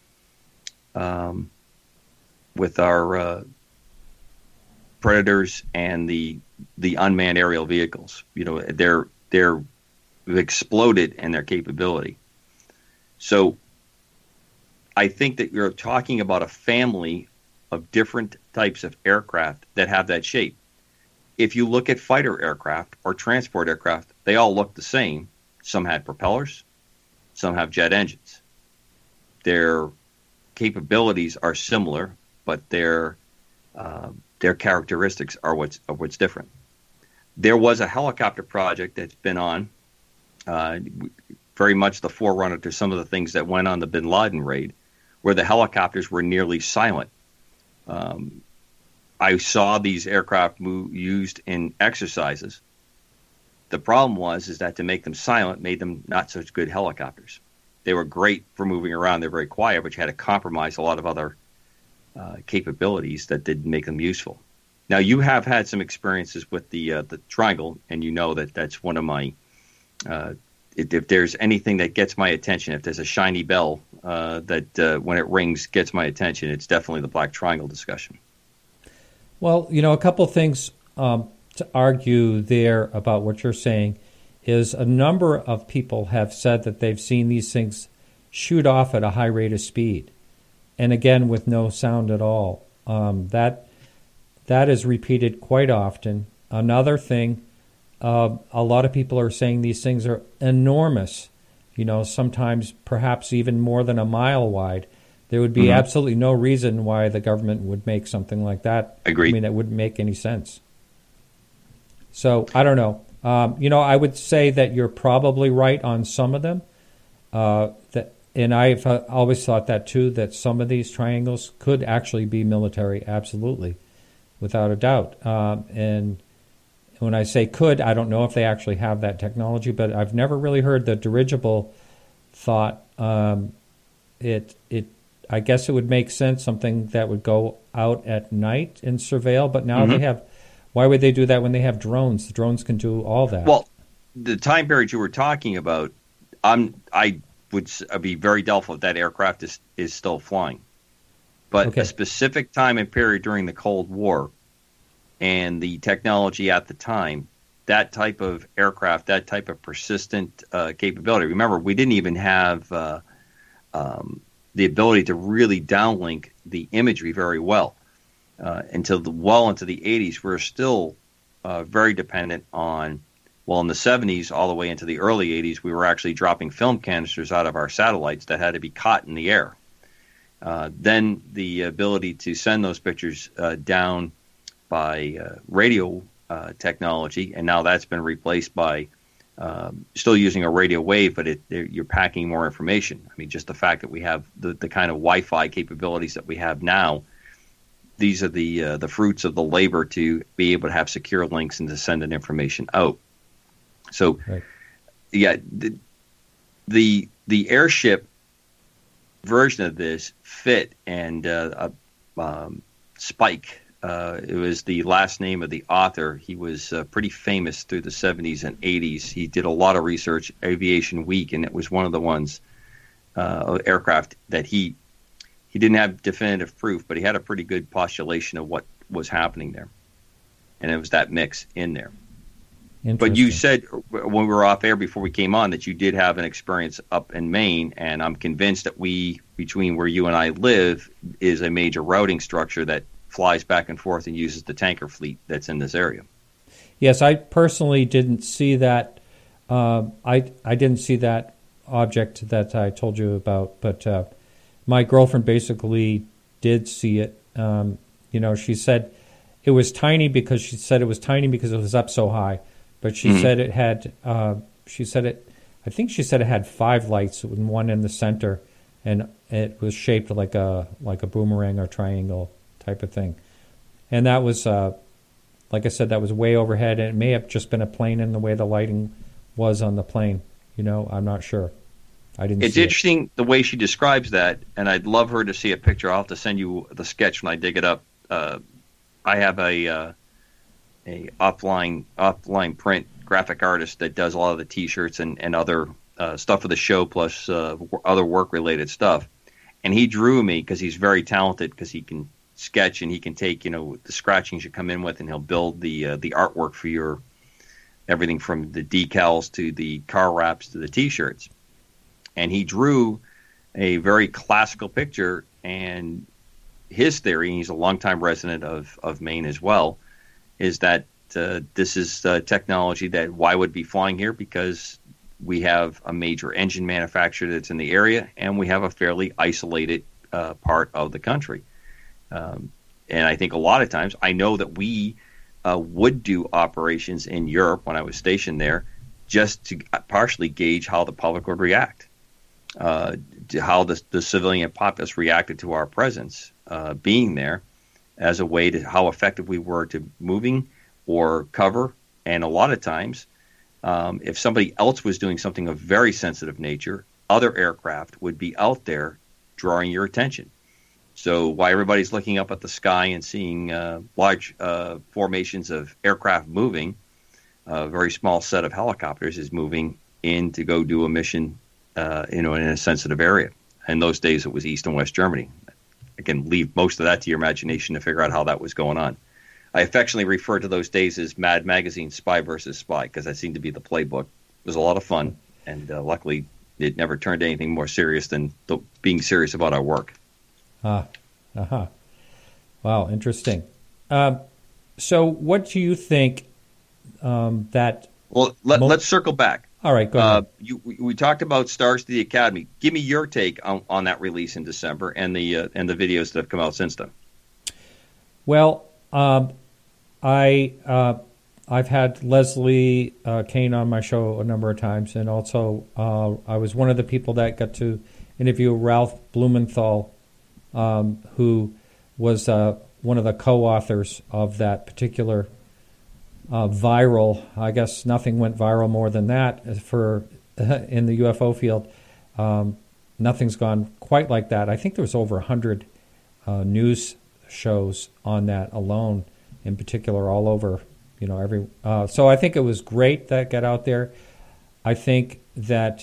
with our Predators and the unmanned aerial vehicles. You know, they've exploded in their capability. So I think that you're talking about a family of different types of aircraft that have that shape. If you look at fighter aircraft or transport aircraft, they all look the same. Some had propellers, some have jet engines. Their capabilities are similar, but their characteristics are what's different. There was a helicopter project that's been on, very much the forerunner to some of the things that went on the Bin Laden raid, where the helicopters were nearly silent. I saw these aircraft used in exercises. The problem is that to make them silent made them not such good helicopters. They were great for moving around. They're very quiet, but you had to compromise a lot of other capabilities that didn't make them useful. Now, you have had some experiences with the Triangle, and you know that that's one of my if there's anything that gets my attention, if there's a shiny bell that when it rings gets my attention, it's definitely the Black Triangle discussion. Well, you know, a couple of things to argue there about what you're saying is a number of people have said that they've seen these things shoot off at a high rate of speed, and again with no sound at all. That is repeated quite often. Another thing, a lot of people are saying these things are enormous, you know, sometimes perhaps even more than a mile wide. There would be absolutely no reason why the government would make something like that. Agreed. I mean, it wouldn't make any sense. So, I don't know. You know, I would say that you're probably right on some of them. And I've always thought that, too, that some of these triangles could actually be military, absolutely, without a doubt. And when I say could, I don't know if they actually have that technology, but I've never really heard the dirigible thought. I guess it would make sense, something that would go out at night and surveil, but now they have. Why would they do that when they have drones? The drones can do all that. Well, the time period you were talking about, I would be very doubtful if that aircraft is still flying. But a specific time and period during the Cold War and the technology at the time, that type of aircraft, that type of persistent capability. Remember, we didn't even have the ability to really downlink the imagery very well. Until well into the 80s, we're still very dependent on, well, in the 70s all the way into the early 80s, we were actually dropping film canisters out of our satellites that had to be caught in the air. Then the ability to send those pictures down by radio technology, and now that's been replaced by still using a radio wave, but you're packing more information. I mean, just the fact that we have the kind of Wi-Fi capabilities that we have now, these are the fruits of the labor to be able to have secure links and to send an information out. So, yeah, the airship version of this fit, and Spike, it was the last name of the author. He was pretty famous through the 70s and 80s. He did a lot of research, Aviation Week, and it was one of the ones, aircraft that he didn't have definitive proof, but he had a pretty good postulation of what was happening there. And it was that mix in there. But you said when we were off air before we came on that you did have an experience up in Maine, and I'm convinced that between where you and I live, is a major routing structure that flies back and forth and uses the tanker fleet that's in this area. Yes, I personally didn't see that. I didn't see that object that I told you about, but my girlfriend basically did see it. You know, she said it was tiny because it was up so high. But she said it had. I think she said it had 5 lights, and one in the center, and it was shaped like a boomerang or triangle type of thing. And that was, like I said, that was way overhead, and it may have just been a plane in the way the lighting was on the plane. You know, I'm not sure. I didn't It's see interesting the way she describes that, and I'd love her to see a picture. I'll have to send you the sketch when I dig it up. I have a offline print graphic artist that does a lot of the T-shirts and other stuff for the show, plus other work-related stuff. And he drew me because he's very talented, because he can sketch and he can take, the scratchings you come in with, and he'll build the artwork for your everything from the decals to the car wraps to the T-shirts. And he drew a very classical picture, and his theory, and he's a longtime resident of Maine as well, is that this is technology that why would be flying here, because we have a major engine manufacturer that's in the area, and we have a fairly isolated part of the country. And I think a lot of times, I know that we would do operations in Europe when I was stationed there, just to partially gauge how the public would react. To how the civilian populace reacted to our presence being there, as a way to how effective we were to moving or cover. And a lot of times, if somebody else was doing something of very sensitive nature, other aircraft would be out there drawing your attention. So while everybody's looking up at the sky and seeing large formations of aircraft moving, a very small set of helicopters is moving in to go do a mission in a sensitive area. In those days, it was East and West Germany. I can leave most of that to your imagination to figure out how that was going on. I affectionately refer to those days as Mad Magazine Spy versus Spy, because that seemed to be the playbook. It was a lot of fun, and luckily it never turned to anything more serious than being serious about our work. Wow, interesting. So what do you think that... Well, let's circle back. All right, go ahead. We talked about Stars to the Academy. Give me your take on that release in December and the videos that have come out since then. Well, I've had Leslie Kane on my show a number of times, and also I was one of the people that got to interview Ralph Blumenthal, who was one of the co-authors of that particular viral. I guess nothing went viral more than that for in the UFO field. Nothing's gone quite like that. I think there was over 100 news shows on that alone, in particular, all over. So I think it was great that got out there. I think that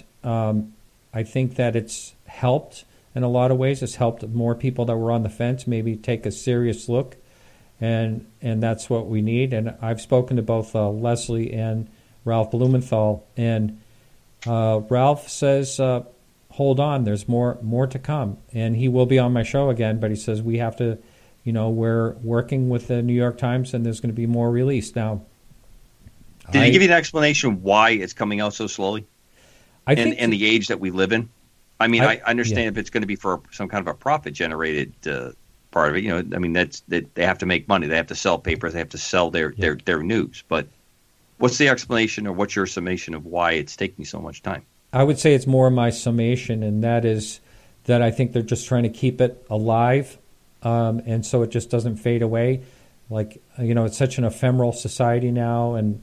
it's helped in a lot of ways. It's helped more people that were on the fence maybe take a serious look. And that's what we need. And I've spoken to both Leslie and Ralph Blumenthal, and Ralph says, "Hold on, there's more to come." And he will be on my show again, but he says we have to, we're working with the New York Times, and there's going to be more released now. Did he give you an explanation why it's coming out so slowly? In the age that we live in, I mean, I understand if it's going to be for some kind of a profit-generated part of it. They have to make money. They have to sell papers. They have to sell their news. But what's the explanation, or what's your summation of why it's taking so much time? I would say it's more my summation, and that is that I think they're just trying to keep it alive, and so it just doesn't fade away. Like, it's such an ephemeral society now, and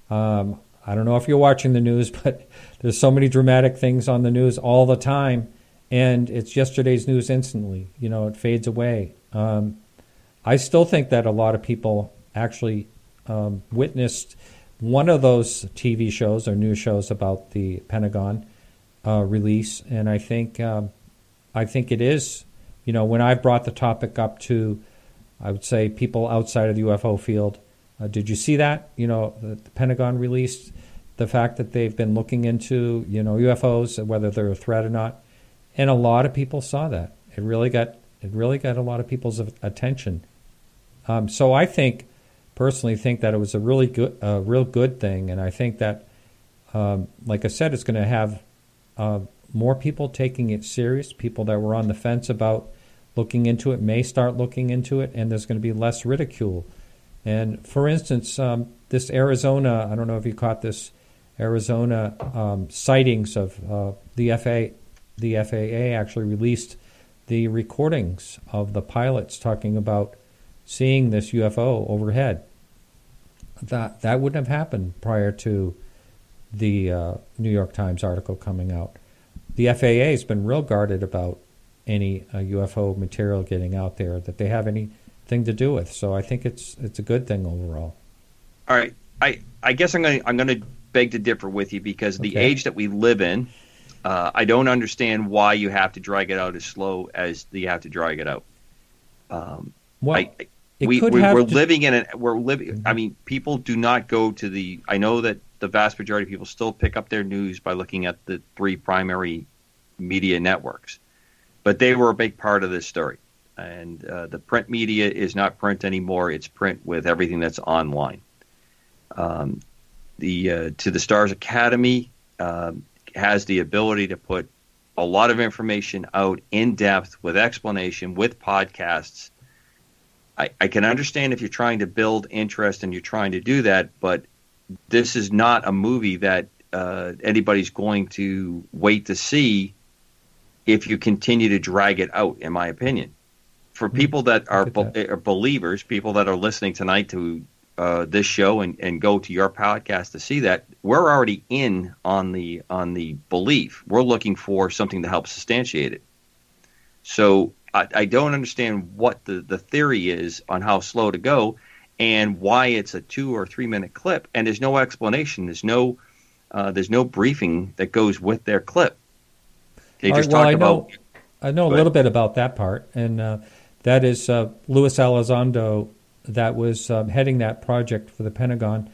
I don't know if you're watching the news, but there's so many dramatic things on the news all the time, and it's yesterday's news instantly. It fades away. I still think that a lot of people actually witnessed one of those TV shows or news shows about the Pentagon release, and I think it is. When I brought the topic up to, I would say, people outside of the UFO field, did you see that? The Pentagon released the fact that they've been looking into UFOs, whether they're a threat or not, and a lot of people saw that. It really got a lot of people's attention. So I personally think that it was a real good thing, and I think that, like I said, it's going to have more people taking it serious. People that were on the fence about looking into it may start looking into it, and there's going to be less ridicule. And for instance, this Arizona, I don't know if you caught this, Arizona sightings of the FAA actually released the recordings of the pilots talking about seeing this UFO overhead. That wouldn't have happened prior to the New York Times article coming out. the FAA has been real guarded about any UFO material getting out there that they have anything to do with. So I think it's a good thing overall. All right, I guess I'm gonna beg to differ with you because the age that we live in, I don't understand why you have to drag it out as slow as you have to drag it out. We're living in it. We're living. Mm-hmm. I mean, people do not go to the. I know that the vast majority of people still pick up their news by looking at the 3 primary media networks, but they were a big part of this story. And the print media is not print anymore; it's print with everything that's online. To the Stars Academy has the ability to put a lot of information out in depth with explanation, with podcasts. I can understand if you're trying to build interest and you're trying to do that, but this is not a movie that anybody's going to wait to see if you continue to drag it out, in my opinion. For people that are believers, people that are listening tonight to this show and go to your podcast to see that, we're already in on the belief. We're looking for something to help substantiate it. So I don't understand what the theory is on how slow to go and why it's a 2 or 3 minute clip. And there's no explanation. There's no briefing that goes with their clip. They just talk about. I know a little bit about that part, and that is Luis Elizondo, that was heading that project for the Pentagon,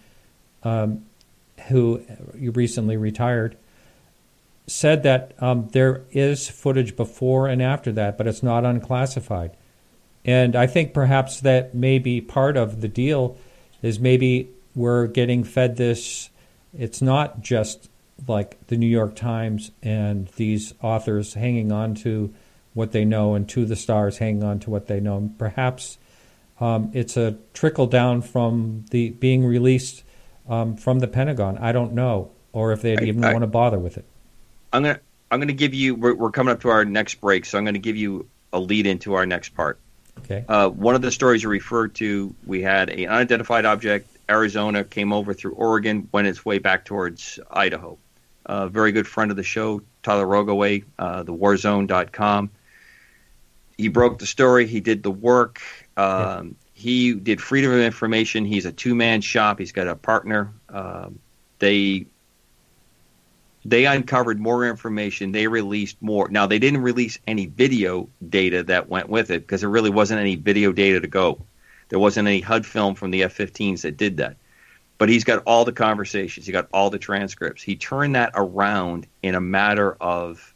who recently retired, said that there is footage before and after that, but it's not unclassified. And I think perhaps that may be part of the deal, is maybe we're getting fed this. It's not just like the New York Times and these authors hanging on to what they know, and To the Stars hanging on to what they know. Perhaps it's a trickle down from the being released from the Pentagon. I don't know, or if they'd even want to bother with it. I'm gonna give you. We're coming up to our next break, so I'm going to give you a lead into our next part. Okay. One of the stories you referred to, we had an unidentified object. Arizona came over through Oregon, went its way back towards Idaho. A very good friend of the show, Tyler Rogaway, thewarzone.com. He broke the story. He did the work. He did Freedom of Information. He's a 2-man shop. He's got a partner. They uncovered more information. They released more. Now, they didn't release any video data that went with it because there really wasn't any video data to go. There wasn't any HUD film from the F-15s that did that. But he's got all the conversations. He got all the transcripts. He turned that around in a matter of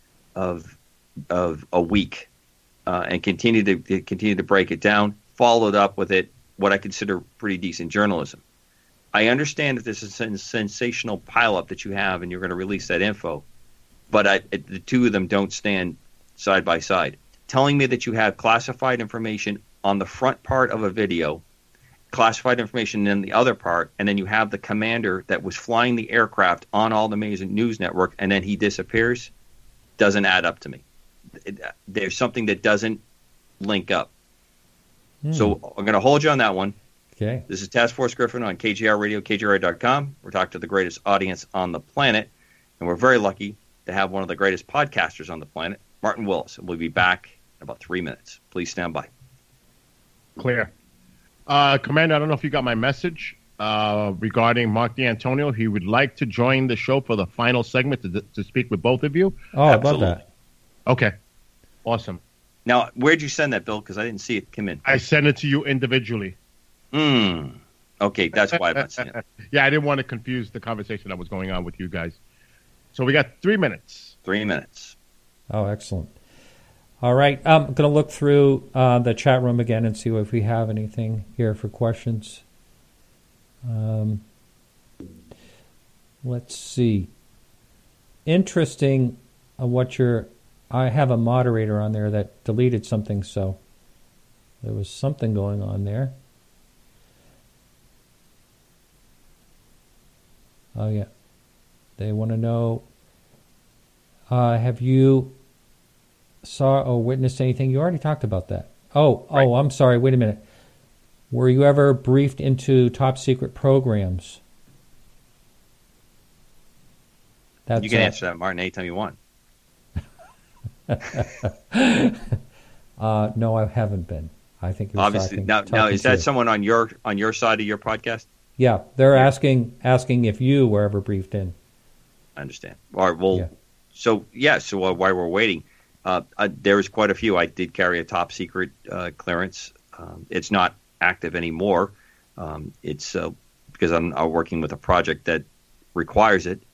a week and continued to break it down, followed up with it, what I consider pretty decent journalism. I understand that this is a sensational pileup that you have and you're going to release that info, but the two of them don't stand side by side. Telling me that you have classified information on the front part of a video, classified information in the other part, and then you have the commander that was flying the aircraft on all the major news network, and then he disappears, doesn't add up to me. There's something that doesn't link up. So I'm going to hold you on that one. Okay. This is Task Force Griffin on KGR Radio, KGR.com. We're talking to the greatest audience on the planet, and we're very lucky to have one of the greatest podcasters on the planet, Martin Willis. And we'll be back in about 3 minutes. Please stand by. Clear. Commander, I don't know if you got my message regarding Mark D'Antonio. He would like to join the show for the final segment to speak with both of you. Oh, I love that. Okay. Awesome. Now, where'd you send that, Bill? Because I didn't see it come in. I sent it to you individually. Okay, that's why I'm not seeing it. Yeah, I didn't want to confuse the conversation that was going on with you guys. So we got 3 minutes. 3 minutes. Oh, excellent. All right. I'm going to look through the chat room again and see if we have anything here for questions. Let's see. Interesting I have a moderator on there that deleted something, so there was something going on there. Oh, yeah. They want to know, have you saw or witnessed anything? You already talked about that. Oh, I'm sorry. Wait a minute. Were you ever briefed into top secret programs? You can answer that, Martin, anytime you want. No, I haven't been. I think you're Obviously, now is that someone on your side of your podcast? Yeah, they're asking if you were ever briefed in. I understand. All right. Well, so while we're waiting, there was quite a few. I did carry a top secret clearance. It's not active anymore. It's because I'm working with a project that requires it.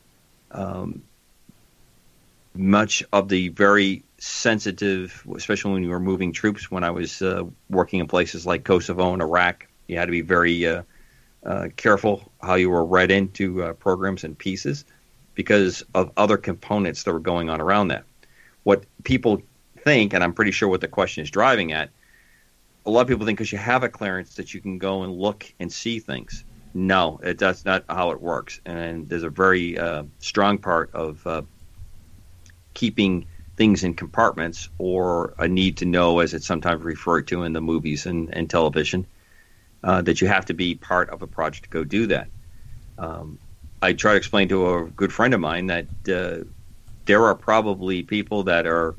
Much of the very sensitive, especially when you were moving troops, when I was working in places like Kosovo and Iraq, you had to be very careful how you were read into programs and pieces because of other components that were going on around that. What people think, and I'm pretty sure what the question is driving at, a lot of people think because you have a clearance that you can go and look and see things. No, that's not how it works. And there's a very strong part of keeping things in compartments, or a need to know, as it's sometimes referred to in the movies and television, that you have to be part of a project to go do that. I try to explain to a good friend of mine that there are probably people that are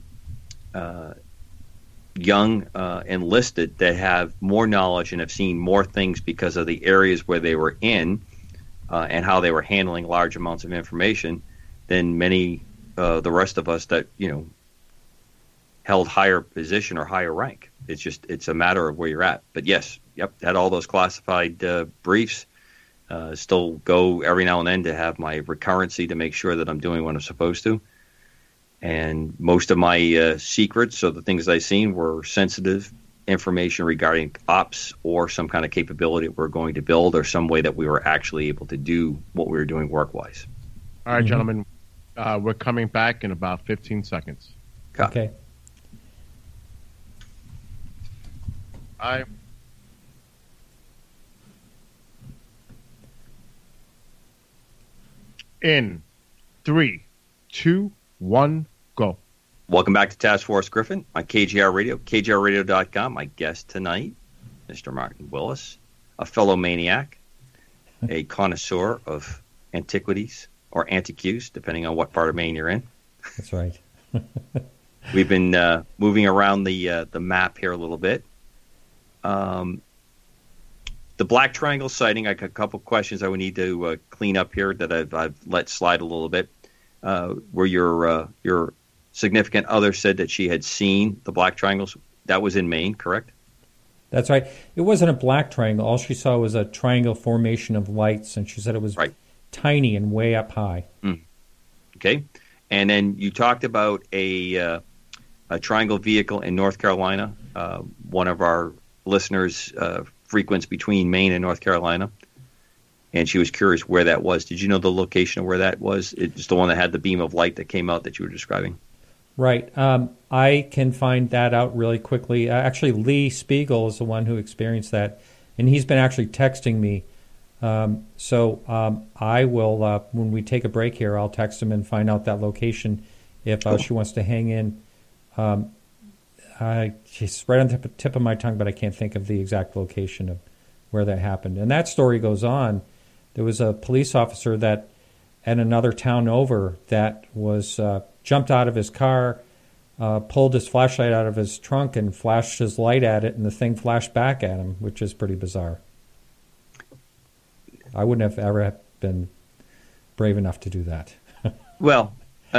young, enlisted, that have more knowledge and have seen more things because of the areas where they were in and how they were handling large amounts of information than many the rest of us that, held higher position or higher rank. It's a matter of where you're at. But yes, had all those classified briefs. Still go every now and then to have my recurrency to make sure that I'm doing what I'm supposed to. And most of my secrets, so the things I've seen, were sensitive information regarding ops or some kind of capability we're going to build, or some way that we were actually able to do what we were doing work-wise. All right, gentlemen, we're coming back in about 15 seconds. Okay. In 3, 2, 1, go. Welcome back to Task Force Griffin on KGR Radio, KGRradio.com. My guest tonight, Mr. Martin Willis, a fellow maniac, a connoisseur of antiquities or antiques, depending on what part of Maine you're in. That's right. We've been moving around the map here a little bit. The Black Triangle sighting, I got a couple questions I would need to clean up here that I've let slide a little bit. Where your significant other said that she had seen the Black Triangles. That was in Maine, correct? That's right. It wasn't a black triangle. All she saw was a triangle formation of lights, and she said it was tiny and way up high. Okay. And then you talked about a triangle vehicle in North Carolina. One of our listeners frequents between Maine and North Carolina, and she was curious where that was. Did you know the location of where that was? It's the one that had the beam of light that came out that you were describing. Right. I can find that out really quickly. Actually, Lee Spiegel is the one who experienced that, and he's been actually texting me. So I will, when we take a break here, I'll text him and find out that location if she wants to hang in. She's right on the tip of my tongue, but I can't think of the exact location of where that happened. And that story goes on. There was a police officer that at another town over that was jumped out of his car, pulled his flashlight out of his trunk and flashed his light at it, and the thing flashed back at him, which is pretty bizarre. I wouldn't have ever been brave enough to do that. Well,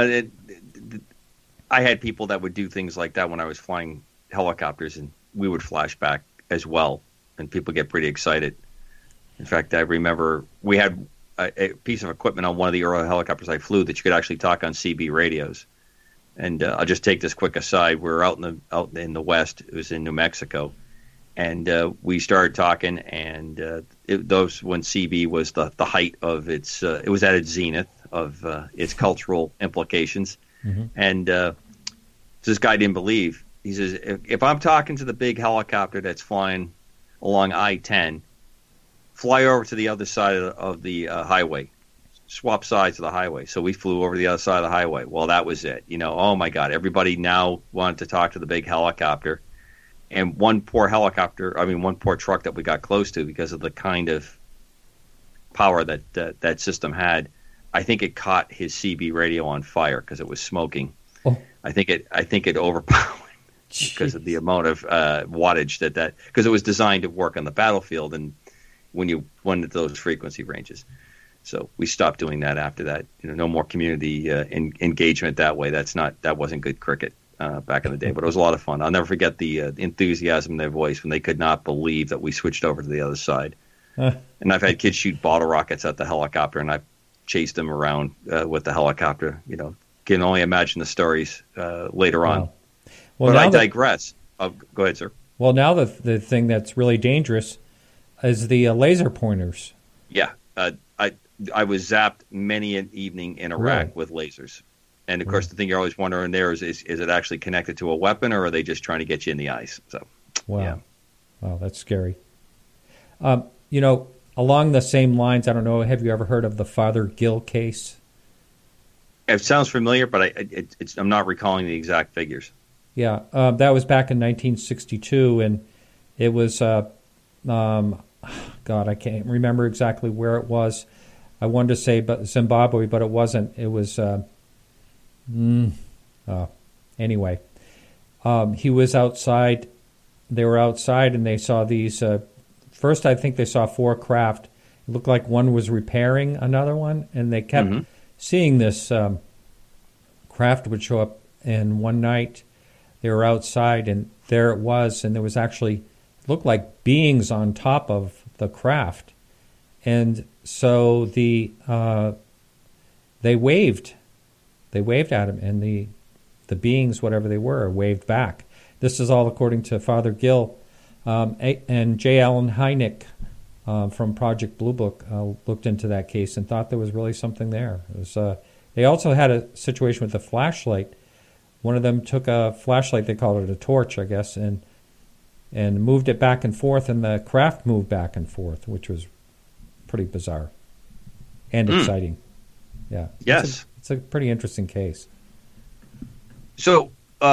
I had people that would do things like that when I was flying helicopters, and we would flash back as well, and people get pretty excited. In fact, I remember we had a piece of equipment on one of the early helicopters I flew that you could actually talk on CB radios. And I'll just take this quick aside. We're out in the West. It was in New Mexico, and we started talking. And those when CB was the height of its, it was at its zenith of its cultural implications. Mm-hmm. And this guy didn't believe. He says, if I'm talking to the big helicopter that's flying along I-10, fly over to the other side of the highway, swap sides of the highway. So we flew over to the other side of the highway. Well, that was it. Oh my God, everybody now wanted to talk to the big helicopter. And one poor truck that we got close to because of the kind of power that system had, I think it caught his CB radio on fire because it was smoking. Oh. I think it overpowered because of the amount of wattage that because it was designed to work on the battlefield and when you went at those frequency ranges. So we stopped doing that after that. No more community engagement that way. That wasn't good cricket back in the day, but it was a lot of fun. I'll never forget the enthusiasm in their voice when they could not believe that we switched over to the other side. And I've had kids shoot bottle rockets at the helicopter, and I've chased them around with the helicopter. Can only imagine the stories later on. Well, but I digress. Go ahead, sir. Well, now the thing that's really dangerous is the laser pointers. Yeah. I was zapped many an evening in Iraq with lasers. And, of course, the thing you're always wondering there is it actually connected to a weapon or are they just trying to get you in the eyes? So, wow. Yeah. Wow, that's scary. Along the same lines, I don't know, have you ever heard of the Father Gill case? It sounds familiar, but I'm not recalling the exact figures. Yeah, that was back in 1962, and it was, God, I can't remember exactly where it was. I wanted to say Zimbabwe, but it wasn't. It was, anyway. He was outside. They were outside, and they saw these, first I think they saw 4 craft. It looked like one was repairing another one, and they kept seeing this craft would show up, and one night they were outside, and there it was, and there was actually, it looked like beings on top of the craft. And so they waved at him, and the beings, whatever they were, waved back. This is all according to Father Gill. And J. Allen Hynek from Project Blue Book looked into that case and thought there was really something there. It was, they also had a situation with a flashlight. One of them took a flashlight, they called it a torch, I guess, and moved it back and forth, and the craft moved back and forth, which was pretty bizarre and exciting. Yeah. Yes. It's a pretty interesting case. So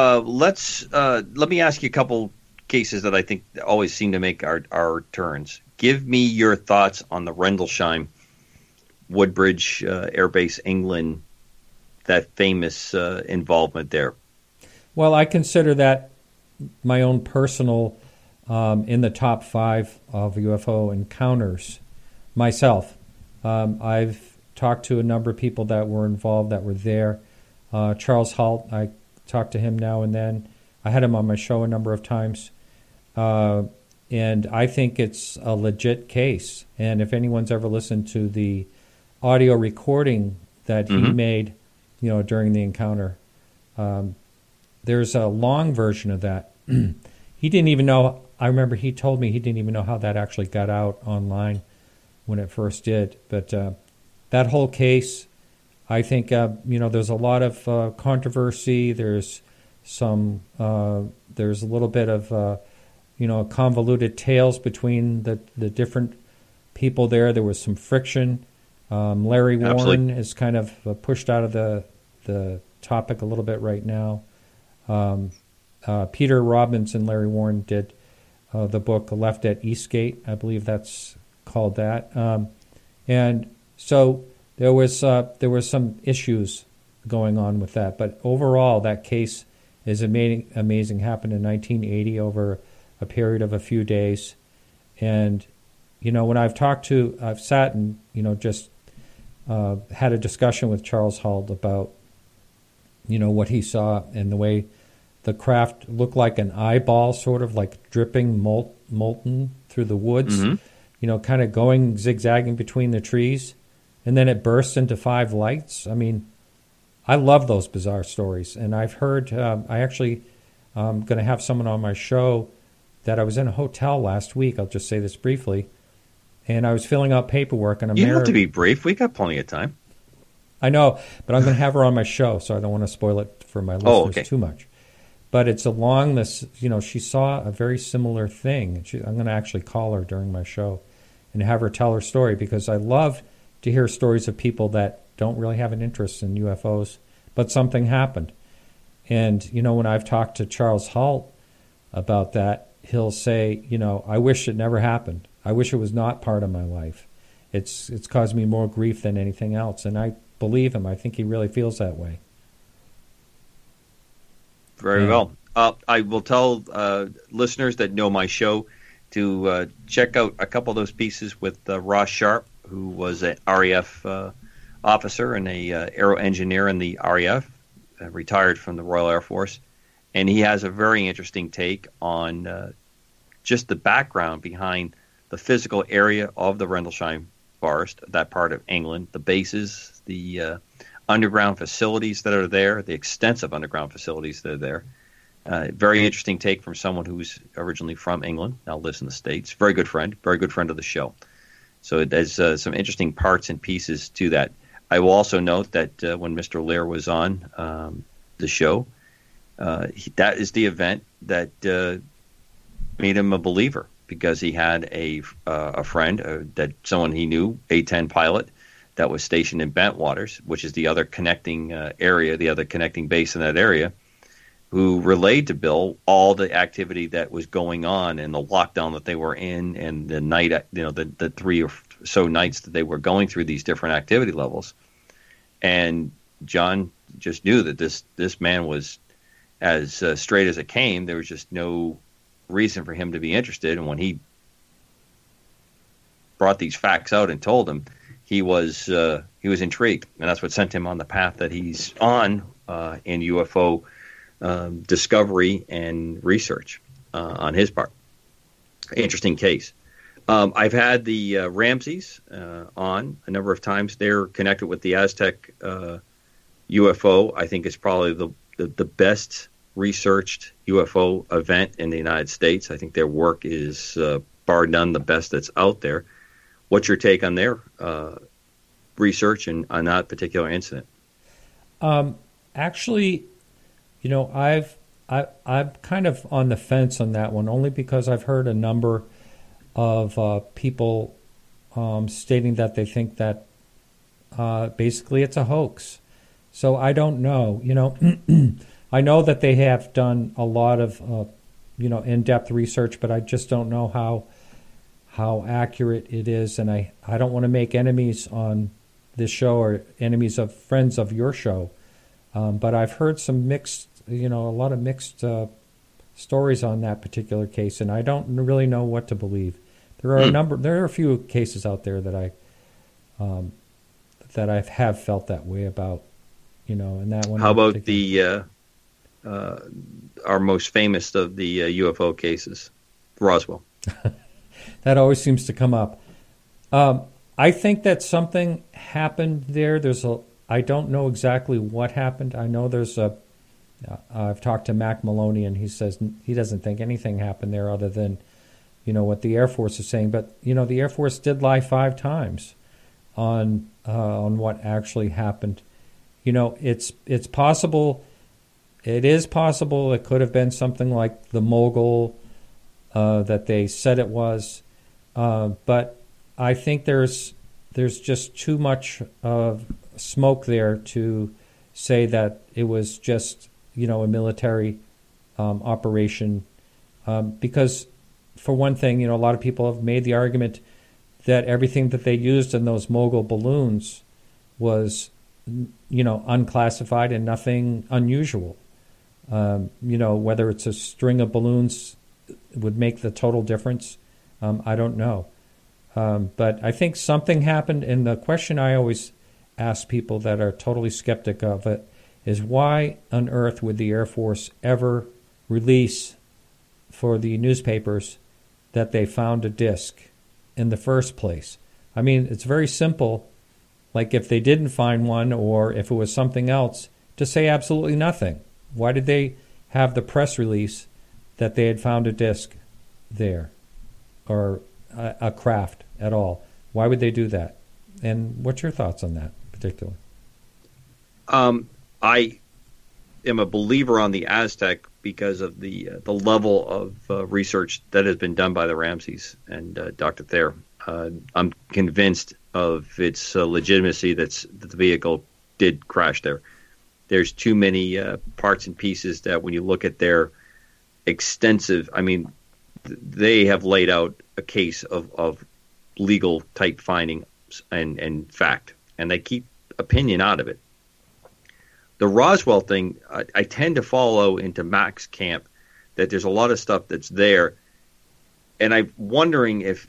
let me ask you a couple cases that I think always seem to make our turns. Give me your thoughts on the Rendlesham, Woodbridge Air Base, England, that famous involvement there. Well, I consider that my own personal in the top 5 of UFO encounters myself. I've talked to a number of people that were involved, that were there. Charles Halt, I talk to him now and then. I had him on my show a number of times. And I think it's a legit case. And if anyone's ever listened to the audio recording that he made, during the encounter, there's a long version of that. He didn't even know, I remember he told me he didn't even know how that actually got out online when it first did. But that whole case, I think, there's a lot of controversy. There's there's a little bit of, convoluted tales between the different people there. There was some friction. Larry Warren is kind of pushed out of the topic a little bit right now. Peter Robbins and Larry Warren did the book Left at Eastgate. I believe that's called that. And so there was some issues going on with that. But overall, that case is amazing. Happened in 1980 over a period of a few days. And, when I've sat and, just had a discussion with Charles Halt about, what he saw and the way the craft looked like an eyeball, sort of like dripping molten through the woods, kind of going zigzagging between the trees. And then it bursts into 5 lights. I mean, I love those bizarre stories. And I've heard, I actually going to have someone on my show that I was in a hotel last week. I'll just say this briefly. And I was filling out paperwork. And you don't have to be brief. We got plenty of time. I know, but I'm going to have her on my show, so I don't want to spoil it for my listeners too much. But it's along this, she saw a very similar thing. I'm going to actually call her during my show and have her tell her story, because I love to hear stories of people that don't really have an interest in UFOs, but something happened. And, when I've talked to Charles Halt about that, he'll say, I wish it never happened. I wish it was not part of my life. It's caused me more grief than anything else. And I believe him. I think he really feels that way. Very well. I will tell listeners that know my show to check out a couple of those pieces with Ross Sharp, who was an RAF officer and a aero engineer in the RAF, retired from the Royal Air Force. And he has a very interesting take on just the background behind the physical area of the Rendlesham Forest, that part of England, the bases, the underground facilities that are there, the extensive underground facilities that are there. Very interesting take from someone who's originally from England, now lives in the States. Very good friend of the show. So there's some interesting parts and pieces to that. I will also note that when Mr. Lear was on the show, that is the event that made him a believer, because he had a friend, that someone he knew, A-10 pilot, that was stationed in Bentwaters, which is the other connecting area, the other connecting base in that area, who relayed to Bill all the activity that was going on and the lockdown that they were in, and the night, the 3 or so nights that they were going through these different activity levels. And John just knew that this man was as straight as it came. There was just no reason for him to be interested. And when he brought these facts out and told him, he was intrigued, and that's what sent him on the path that he's on in UFO discovery and research on his part. Interesting case. I've had the Ramseys on a number of times. They're connected with the Aztec UFO. I think it's probably the best researched UFO event in the United States. I think their work is bar none the best that's out there. What's your take on their research and on that particular incident? Actually, I'm kind of on the fence on that one, only because I've heard a number of people stating that they think that basically it's a hoax. So I don't know. I know that they have done a lot of in-depth research, but I just don't know how accurate it is, and I don't want to make enemies on this show or enemies of friends of your show. But I've heard some mixed, a lot of mixed stories on that particular case, and I don't really know what to believe. There are a few cases out there that I have felt that way about, and that one. How about the our most famous of the UFO cases, Roswell? That always seems to come up. I think that something happened there. I don't know exactly what happened. I know I've talked to Mac Maloney, and he says he doesn't think anything happened there other than, what the Air Force is saying. But, the Air Force did lie 5 times on what actually happened. It's possible. It is possible it could have been something like the Mogul that they said it was. But I think there's just too much of smoke there to say that it was just, a military operation. Because, for one thing, a lot of people have made the argument that everything that they used in those Mogul balloons was, unclassified and nothing unusual. Whether it's a string of balloons would make the total difference. I don't know. But I think something happened, and the question I always ask people that are totally skeptic of it is, why on earth would the Air Force ever release for the newspapers that they found a disc in the first place? I mean, it's very simple. Like, if they didn't find one, or if it was something else, to say absolutely nothing. Why did they have the press release that they had found a disc there, or a craft at all? Why would they do that? And what's your thoughts on that particularly? I am a believer on the Aztec because of the level of research that has been done by the Ramseys and Dr. Thayer. I'm convinced of its legitimacy that the vehicle did crash there. There's too many parts and pieces that when you look at their extensive, they have laid out a case of legal type findings and fact, and they keep opinion out of it. The Roswell thing, I tend to follow into Mac's camp, that there's a lot of stuff that's there, and I'm wondering if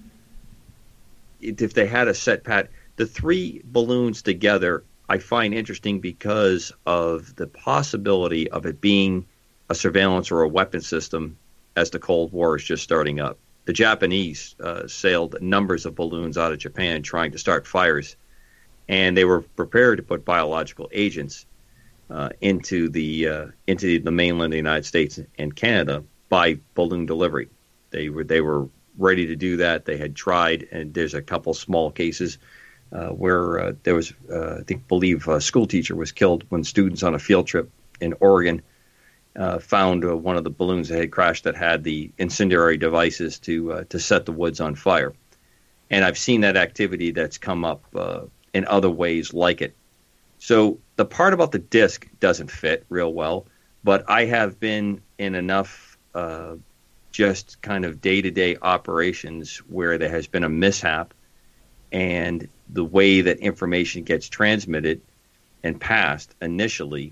they had a set pat. The three balloons together, I find interesting because of the possibility of it being a surveillance or a weapon system as the Cold War is just starting up. The Japanese sailed numbers of balloons out of Japan trying to start fires, and they were prepared to put biological agents into the mainland of the United States and Canada by balloon delivery. They were ready to do that. They had tried, and there's a couple small cases where there was, believe a school teacher was killed when students on a field trip in Oregon found one of the balloons that had crashed that had the incendiary devices to set the woods on fire. And I've seen that activity that's come up in other ways like it. So the part about the disc doesn't fit real well, but I have been in enough just kind of day-to-day operations where there has been a mishap, and the way that information gets transmitted and passed initially,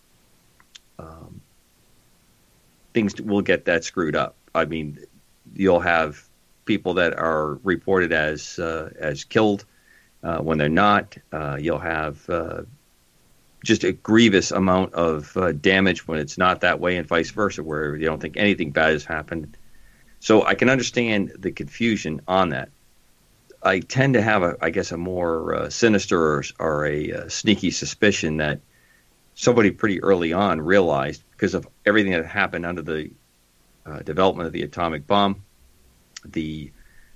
things will get that screwed up. I mean, you'll have people that are reported as killed when they're not. You'll have just a grievous amount of damage when it's not that way, and vice versa, where you don't think anything bad has happened. So I can understand the confusion on that. I tend to have, a more sinister or a sneaky suspicion that somebody pretty early on realized, because of everything that happened under the development of the atomic bomb, the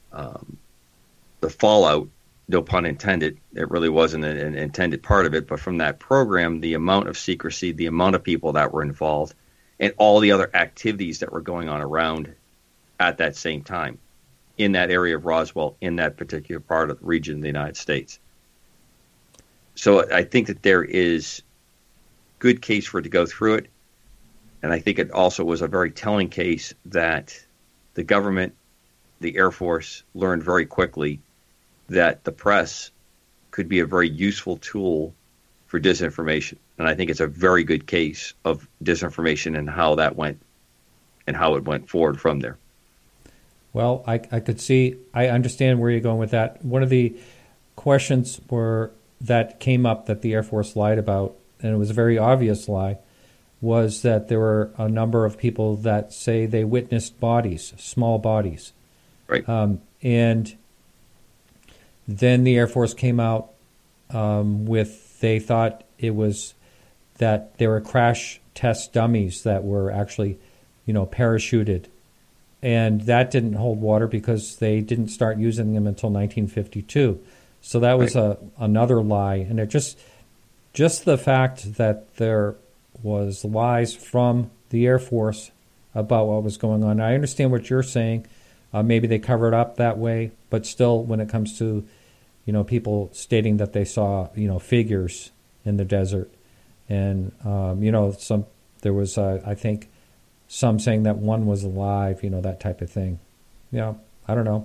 fallout, no pun intended, it really wasn't an intended part of it, but from that program, the amount of secrecy, the amount of people that were involved, and all the other activities that were going on around at that same time in that area of Roswell, in that particular part of the region of the United States. So I think that there is good case for it to go through it. And I think it also was a very telling case that the government, the Air Force, learned very quickly that the press could be a very useful tool for disinformation. And I think it's a very good case of disinformation and how that went and how it went forward from there. Well, I could see, I understand where you're going with that. One of the questions that came up that the Air Force lied about, and it was a very obvious lie, was that there were a number of people that say they witnessed bodies, small bodies. Right. And then the Air Force came out they thought it was that there were crash test dummies that were actually, parachuted. And that didn't hold water because they didn't start using them until 1952. So that was another lie. And it just the fact that there was lies from the Air Force about what was going on. I understand what you're saying. Maybe they cover it up that way, but still, when it comes to, people stating that they saw, figures in the desert, and there was, I think, some saying that one was alive, that type of thing. I don't know.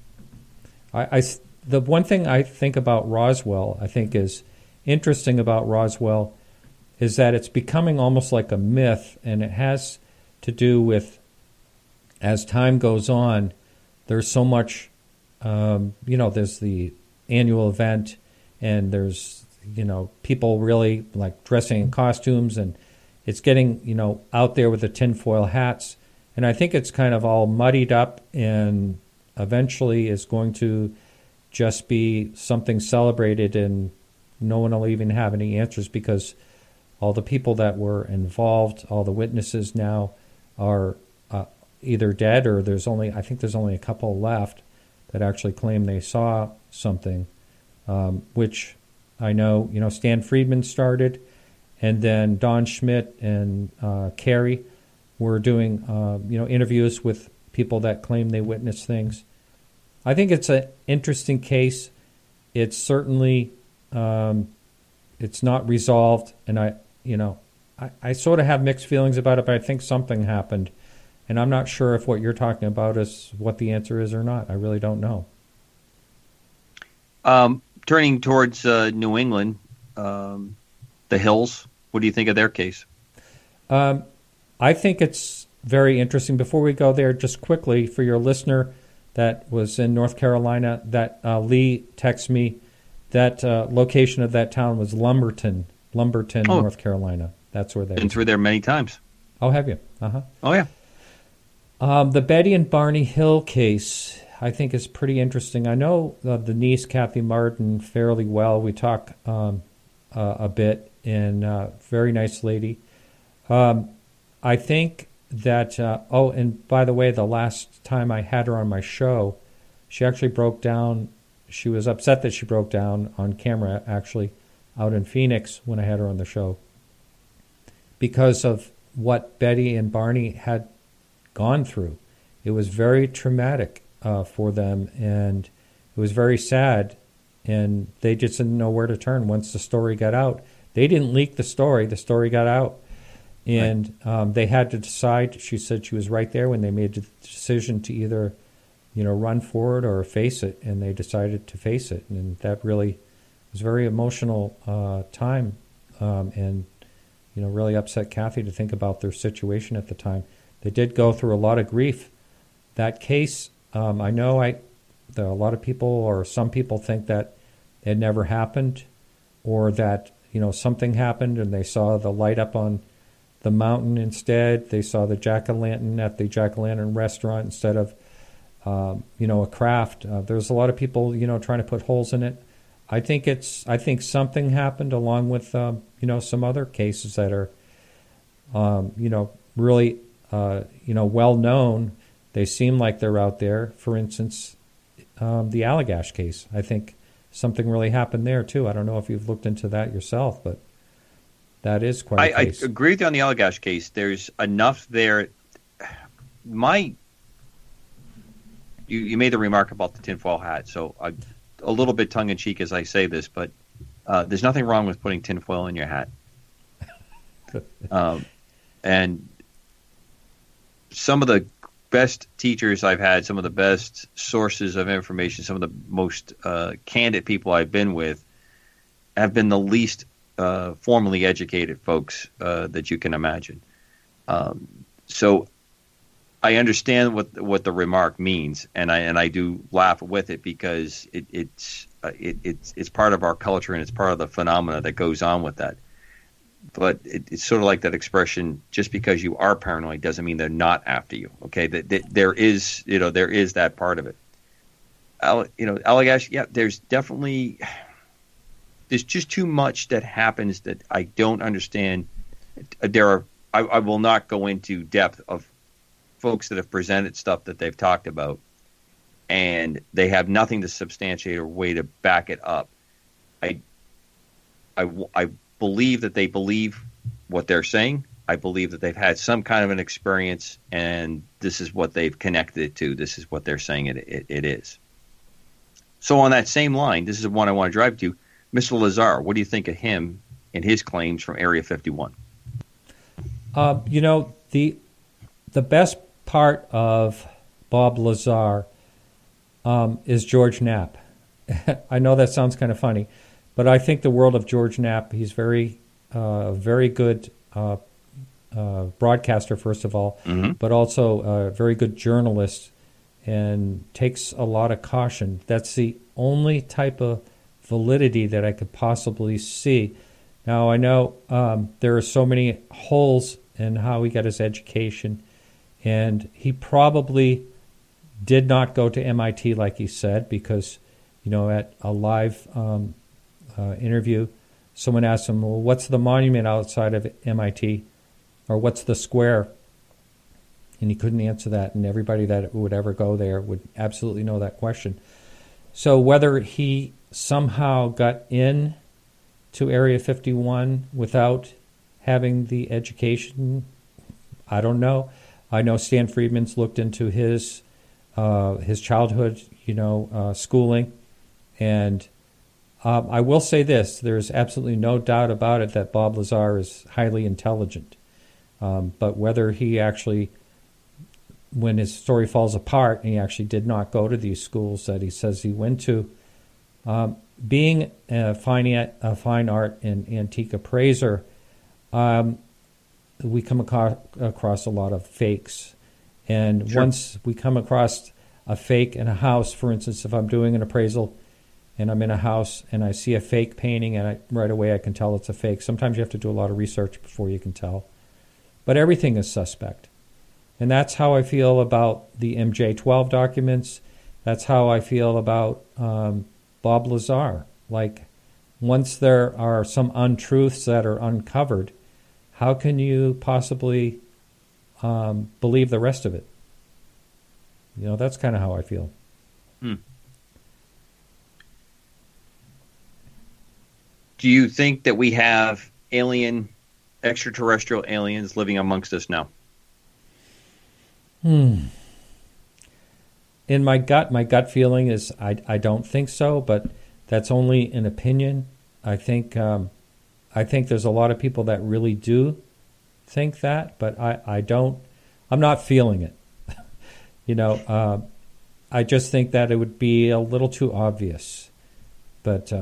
The one thing I think about Roswell, I think is interesting about Roswell, is that it's becoming almost like a myth, and it has to do with, as time goes on, there's so much, there's the annual event, and there's, people really like dressing in costumes, and it's getting, out there with the tinfoil hats. And I think it's kind of all muddied up, and eventually is going to just be something celebrated, and no one will even have any answers, because all the people that were involved, all the witnesses now are either dead, or there's only a couple left that actually claim they saw something, which I know, Stan Friedman started, and then Don Schmidt and Carey were doing, interviews with people that claim they witnessed things. I think it's an interesting case. It's certainly, it's not resolved, and I sort of have mixed feelings about it, but I think something happened, and I'm not sure if what you're talking about is what the answer is or not. I really don't know. Turning towards New England, the hills, What do you think of their case? I think it's very interesting. Before we go there, just quickly for your listener that was in North Carolina, that Lee texted me that location of that town was Lumberton, North Carolina. That's where they been through there many times. Oh, have you? Uh-huh. Oh, yeah. The Betty and Barney Hill case, I think, is pretty interesting. I know the niece, Kathy Martin, fairly well. We talk a bit, and very nice lady. I think that, and by the way, the last time I had her on my show, she actually broke down. She was upset that she broke down on camera, actually, out in Phoenix when I had her on the show, because of what Betty and Barney had gone through. It was very traumatic for them, and it was very sad, and they just didn't know where to turn once the story got out. They didn't leak the story got out, and they had to decide. She said she was right there when they made the decision to either run forward or face it, and they decided to face it, and that really was a very emotional time, and really upset Kathy to think about their situation at the time. They did go through a lot of grief. That case, I know a lot of people, or some people, think that it never happened, or that something happened and they saw the light up on the mountain instead. They saw the jack-o'-lantern at the jack-o'-lantern restaurant instead of a craft. There's a lot of people trying to put holes in it. I think something happened, along with some other cases that are really well known. They seem like they're out there. For instance, the Allagash case. I think something really happened there too. I don't know if you've looked into that yourself, but that is quite a case. I agree with you on the Allagash case. There's enough there. You made the remark about the tinfoil hat, so a little bit tongue-in-cheek as I say this, but there's nothing wrong with putting tinfoil in your hat. And some of the best teachers I've had, some of the best sources of information, some of the most candid people I've been with have been the least formally educated folks that you can imagine. So I understand what the remark means, and I do laugh with it because it's part of our culture and it's part of the phenomena that goes on with that. But it's sort of like that expression: just because you are paranoid doesn't mean they're not after you. Okay, there is that part of it. Allagash, yeah, there's just too much that happens that I don't understand. I will not go into depth of folks that have presented stuff that they've talked about, and they have nothing to substantiate or way to back it up. I believe that they believe what they're saying. I believe that they've had some kind of an experience, and this is what they've connected it to. This is what they're saying it is. So on that same line, this is the one I want to drive to. Mr. Lazar, what do you think of him and his claims from Area 51? The best part of Bob Lazar is George Knapp. I know that sounds kind of funny, but I think the world of George Knapp. He's very good broadcaster, first of all, but also a very good journalist, and takes a lot of caution. That's the only type of validity that I could possibly see. Now, I know there are so many holes in how he got his education, and he probably did not go to MIT like he said, because, at a live interview, someone asked him, well, what's the monument outside of MIT, or what's the square? And he couldn't answer that, and everybody that would ever go there would absolutely know that question. So whether he somehow got in to Area 51 without having the education, I don't know. I know Stan Friedman's looked into his childhood, schooling, and I will say this: there's absolutely no doubt about it that Bob Lazar is highly intelligent. But whether he actually, when his story falls apart, and he actually did not go to these schools that he says he went to, being a fine art and antique appraiser, we come across a lot of fakes. And Sure. once we come across a fake in a house, for instance, if I'm doing an appraisal and I'm in a house and I see a fake painting, and right away I can tell it's a fake. Sometimes you have to do a lot of research before you can tell. But everything is suspect. And that's how I feel about the MJ-12 documents. That's how I feel about Bob Lazar. Like, once there are some untruths that are uncovered, how can you possibly believe the rest of it? You know, that's kind of how I feel. Do you think that we have extraterrestrial aliens living amongst us now? In my gut feeling is I don't think so, but that's only an opinion. I think there's a lot of people that really do think that, but I don't. I'm not feeling it. You know, I just think that it would be a little too obvious. But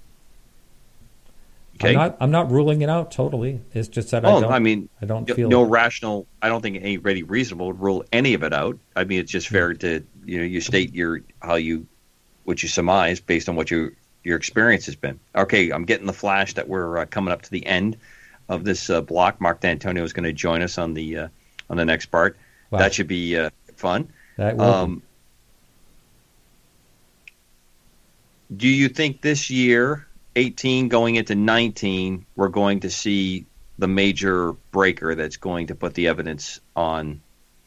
okay. I'm not ruling it out totally. It's just that I don't feel no it. rational. I don't think anybody reasonable would rule any of it out. I mean, it's just fair to you state what you surmise based on what your experience has been. Okay, I'm getting the flash that we're coming up to the end of this block. Mark D'Antonio is going to join us on the next part. Wow. That should be fun. That will be. Do you think this year, 18 going into 19, we're going to see the major breaker that's going to put the evidence on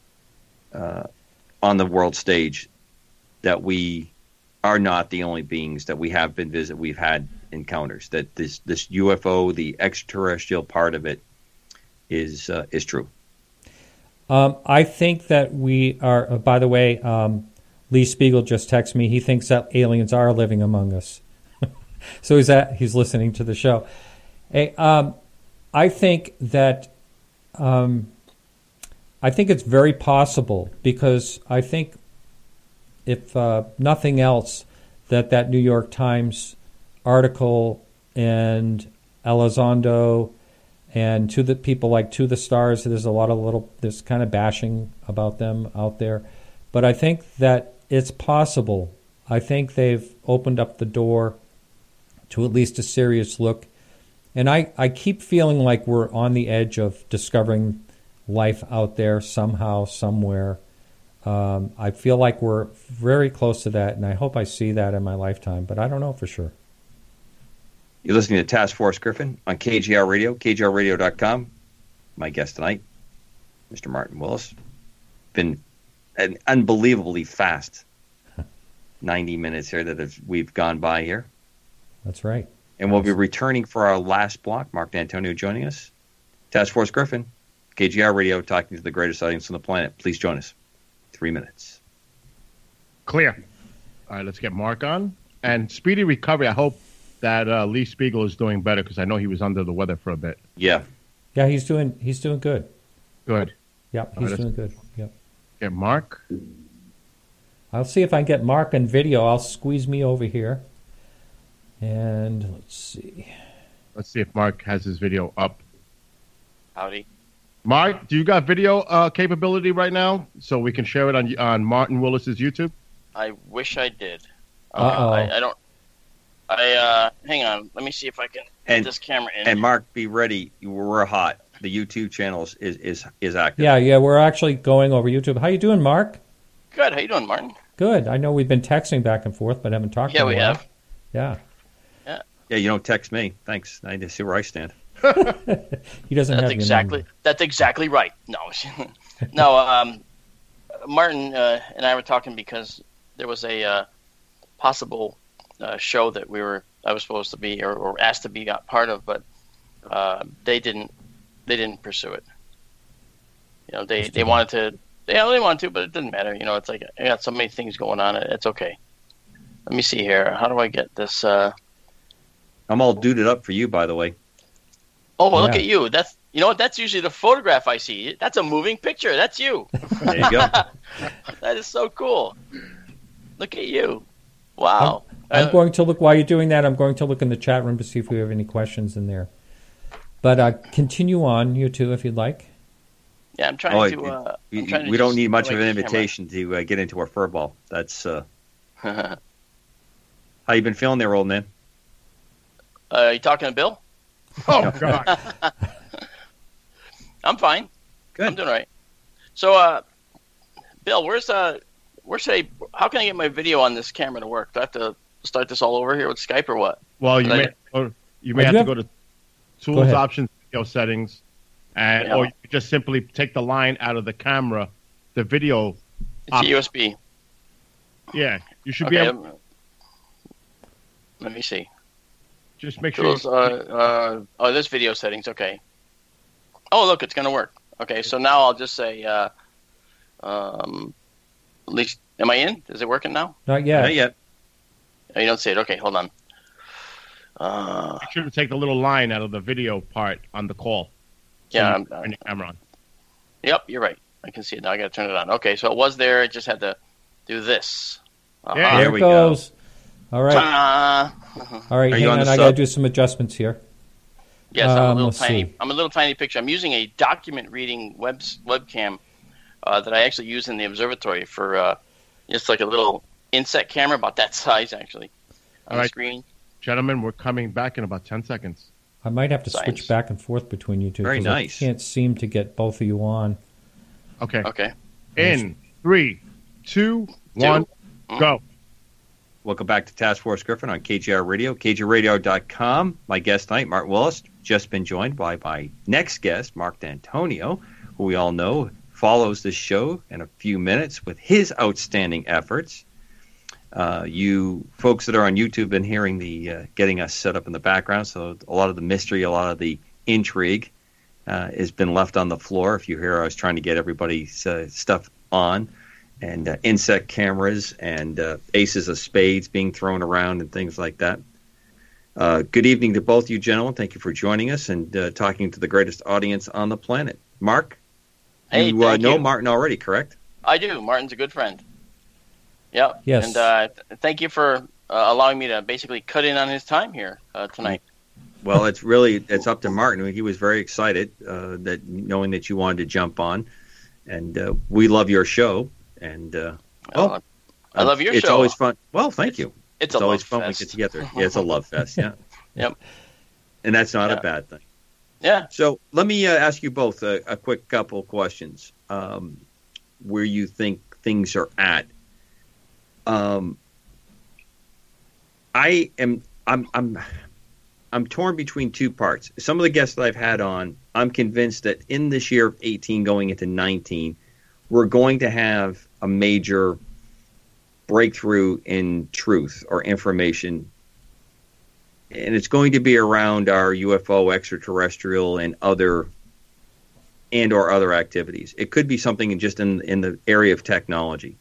the world stage that we are not the only beings, that we have been we've had encounters, that this UFO, the extraterrestrial part of it, is true? I think that we are. By the way, Lee Spiegel just texted me. He thinks that aliens are living among us. So he's listening to the show. Hey, I think that I think it's very possible, because I think if nothing else, that New York Times article and Elizondo and to the people like To the Stars, there's a lot of there's kind of bashing about them out there. But I think that it's possible. I think they've opened up the door to at least a serious look. And I keep feeling like we're on the edge of discovering life out there somehow, somewhere. I feel like we're very close to that, and I hope I see that in my lifetime, but I don't know for sure. You're listening to Task Force Griffin on KGR Radio, KGRradio.com. My guest tonight, Mr. Martin Willis. Been an unbelievably fast 90 minutes here that we've gone by here. That's right. And we'll be returning for our last block. Mark D'Antonio joining us. Task Force Griffin, KGR Radio, talking to the greatest audience on the planet. Please join us. 3 minutes. Clear. All right, let's get Mark on. And speedy recovery. I hope that Lee Spiegel is doing better, because I know he was under the weather for a bit. Yeah. Yeah, he's doing good. Good. Yep, he's doing good. Yep. Get Mark. I'll see if I can get Mark on video. I'll squeeze me over here. And let's see. Let's see if Mark has his video up. Howdy. Mark, do you got video capability right now so we can share it on Martin Willis's YouTube? I wish I did. Uh-oh. I don't. Hang on. Let me see if I can get this camera in. And Mark, be ready. We're hot. The YouTube channel is active. Yeah, we're actually going over YouTube. How you doing, Mark? Good. How you doing, Martin? Good. I know we've been texting back and forth, but haven't talked in a while. Yeah, we have. Yeah. Yeah, you don't text me. Thanks. I need to see where I stand. He doesn't have your number. That's exactly right. No. No, Martin and I were talking because there was a possible show that I was supposed to be or asked to be part of, but they didn't pursue it. You know, they wanted to. Yeah, they wanted to, but it didn't matter. You know, it's like I got so many things going on. It's okay. Let me see here. How do I get this? I'm all duded up for you, by the way. Oh, well, look at you. That's usually the photograph I see. That's a moving picture. That's you. There you go. That is so cool. Look at you. Wow. I'm going to look, while you're doing that, I'm going to look in the chat room to see if we have any questions in there. But continue on, you two, if you'd like. Yeah, I'm trying to. We don't need much of an invitation to get into our furball. That's how you been feeling there, old man? You talking to Bill? Oh God. I'm fine. Good. I'm doing all right. So, Bill, how can I get my video on this camera to work? Do I have to start this all over here with Skype or what? Well, you may have to go to Tools, Options, Video Settings, or you could just simply take the line out of the camera, the video. It's a USB. Yeah, you should be able. Let me see. Just make sure. Tools, this video settings. Okay. Oh, look, it's going to work. Okay, so now I'll just say, at least, am I in? Is it working now? Not yet. Not yet. Oh, you don't see it. Okay, hold on. You should take the little line out of the video part on the call. Yeah. Turn your camera on. Yep, you're right. I can see it now. I got to turn it on. Okay, so it was there. I just had to do this. Yeah, there it goes. Go. All right. All right, hang on. I got to do some adjustments here. Yes, I'm a little tiny picture. I'm using a document reading webcam that I actually use in the observatory for just like a little inset camera, about that size actually, on the screen. Gentlemen, we're coming back in about 10 seconds. I might have to switch back and forth between you two. Very nice. I can't seem to get both of you on. Okay. In 3, 2, 1, go. Welcome back to Task Force Griffin on KGR Radio, KGRadio.com. My guest tonight, Martin Willis, just been joined by my next guest, Mark D'Antonio, who we all know follows this show in a few minutes with his outstanding efforts. You folks that are on YouTube have been hearing the getting us set up in the background, so a lot of the mystery, a lot of the intrigue has been left on the floor. If you hear, I was trying to get everybody's stuff on, and insect cameras and aces of spades being thrown around and things like that. Good evening to both you gentlemen. Thank you for joining us and talking to the greatest audience on the planet. Mark, you know Martin already, correct? I do. Martin's a good friend. Yep. Yes. And thank you for allowing me to basically cut in on his time here tonight. Well, it's up to Martin. He was very excited that knowing that you wanted to jump on, and we love your show. And I love your show. It's always fun. Well, thank you. It's always fun when we get together. Yeah, it's a love fest. Yeah. Yep. And that's not a bad thing. Yeah. So let me ask you both a quick couple of questions. Where you think things are at. I'm torn between two parts. Some of the guests that I've had on, I'm convinced that in this year of 18 going into 19, we're going to have a major breakthrough in truth or information. And it's going to be around our UFO, extraterrestrial, and other activities. It could be something just in the area of technology.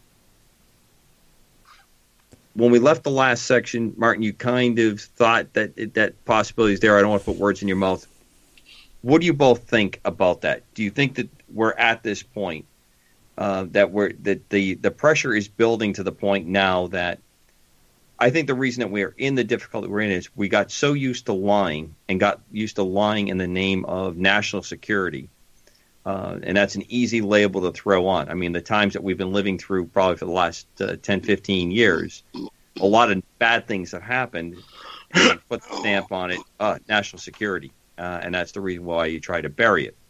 When we left the last section, Martin, you kind of thought that possibility is there. I don't want to put words in your mouth. What do you both think about that? Do you think that we're at this point that the pressure is building to the point now that I think the reason that we are in the difficulty we're in is we got so used to lying and got used to lying in the name of national security. And that's an easy label to throw on. I mean, the times that we've been living through probably for the last 10, 15 years, a lot of bad things have happened. And you put the stamp on it, national security. And that's the reason why you try to bury it.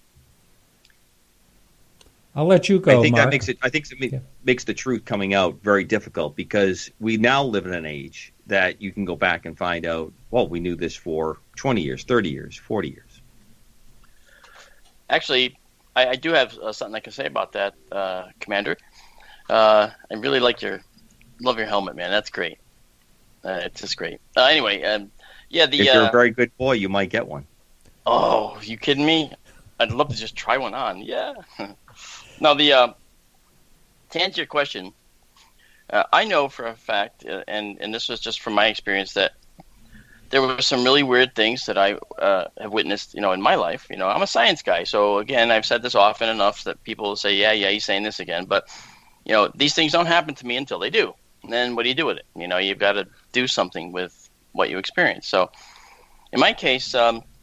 I'll let you go, I think Mark. that makes it. I think it makes the truth coming out very difficult because we now live in an age that you can go back and find out, well, we knew this for 20 years, 30 years, 40 years. Actually, I do have something I can say about that, Commander. I really love your helmet, man. That's great. It's just great. Anyway, if you're a very good boy, you might get one. Oh, you kidding me? I'd love to just try one on. Yeah. Now, to answer your question, I know for a fact, and this was just from my experience, that there were some really weird things that I have witnessed, in my life. I'm a science guy, so again, I've said this often enough that people say, yeah, he's saying this again. But, these things don't happen to me until they do. And then what do you do with it? You've got to do something with what you experience. So, in my case,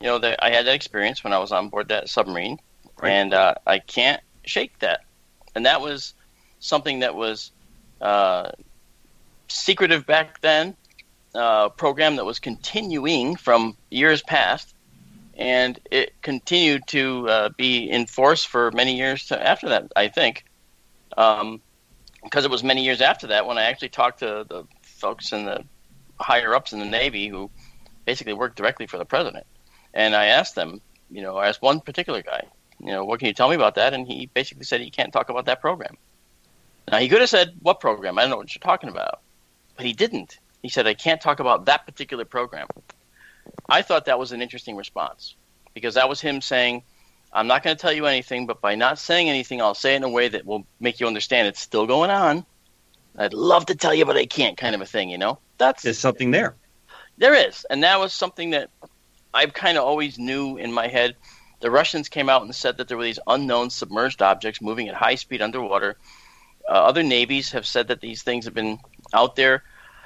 I had that experience when I was on board that submarine, Right. and I can't shake that. And that was something that was secretive back then, program that was continuing from years past, and it continued to be in force for many years after that, I think. Because it was many years after that when I actually talked to the folks in the higher-ups in the Navy who basically worked directly for the president. And I asked them, I asked one particular guy, what can you tell me about that? And he basically said he can't talk about that program. Now, he could have said, what program? I don't know what you're talking about. But he didn't. He said, I can't talk about that particular program. I thought that was an interesting response because that was him saying, I'm not going to tell you anything, but by not saying anything, I'll say it in a way that will make you understand it's still going on. I'd love to tell you, but I can't, kind of a thing, There's something there. There is, and that was something that I kind of always knew in my head. The Russians came out and said that there were these unknown submerged objects moving at high speed underwater. Other navies have said that these things have been out there.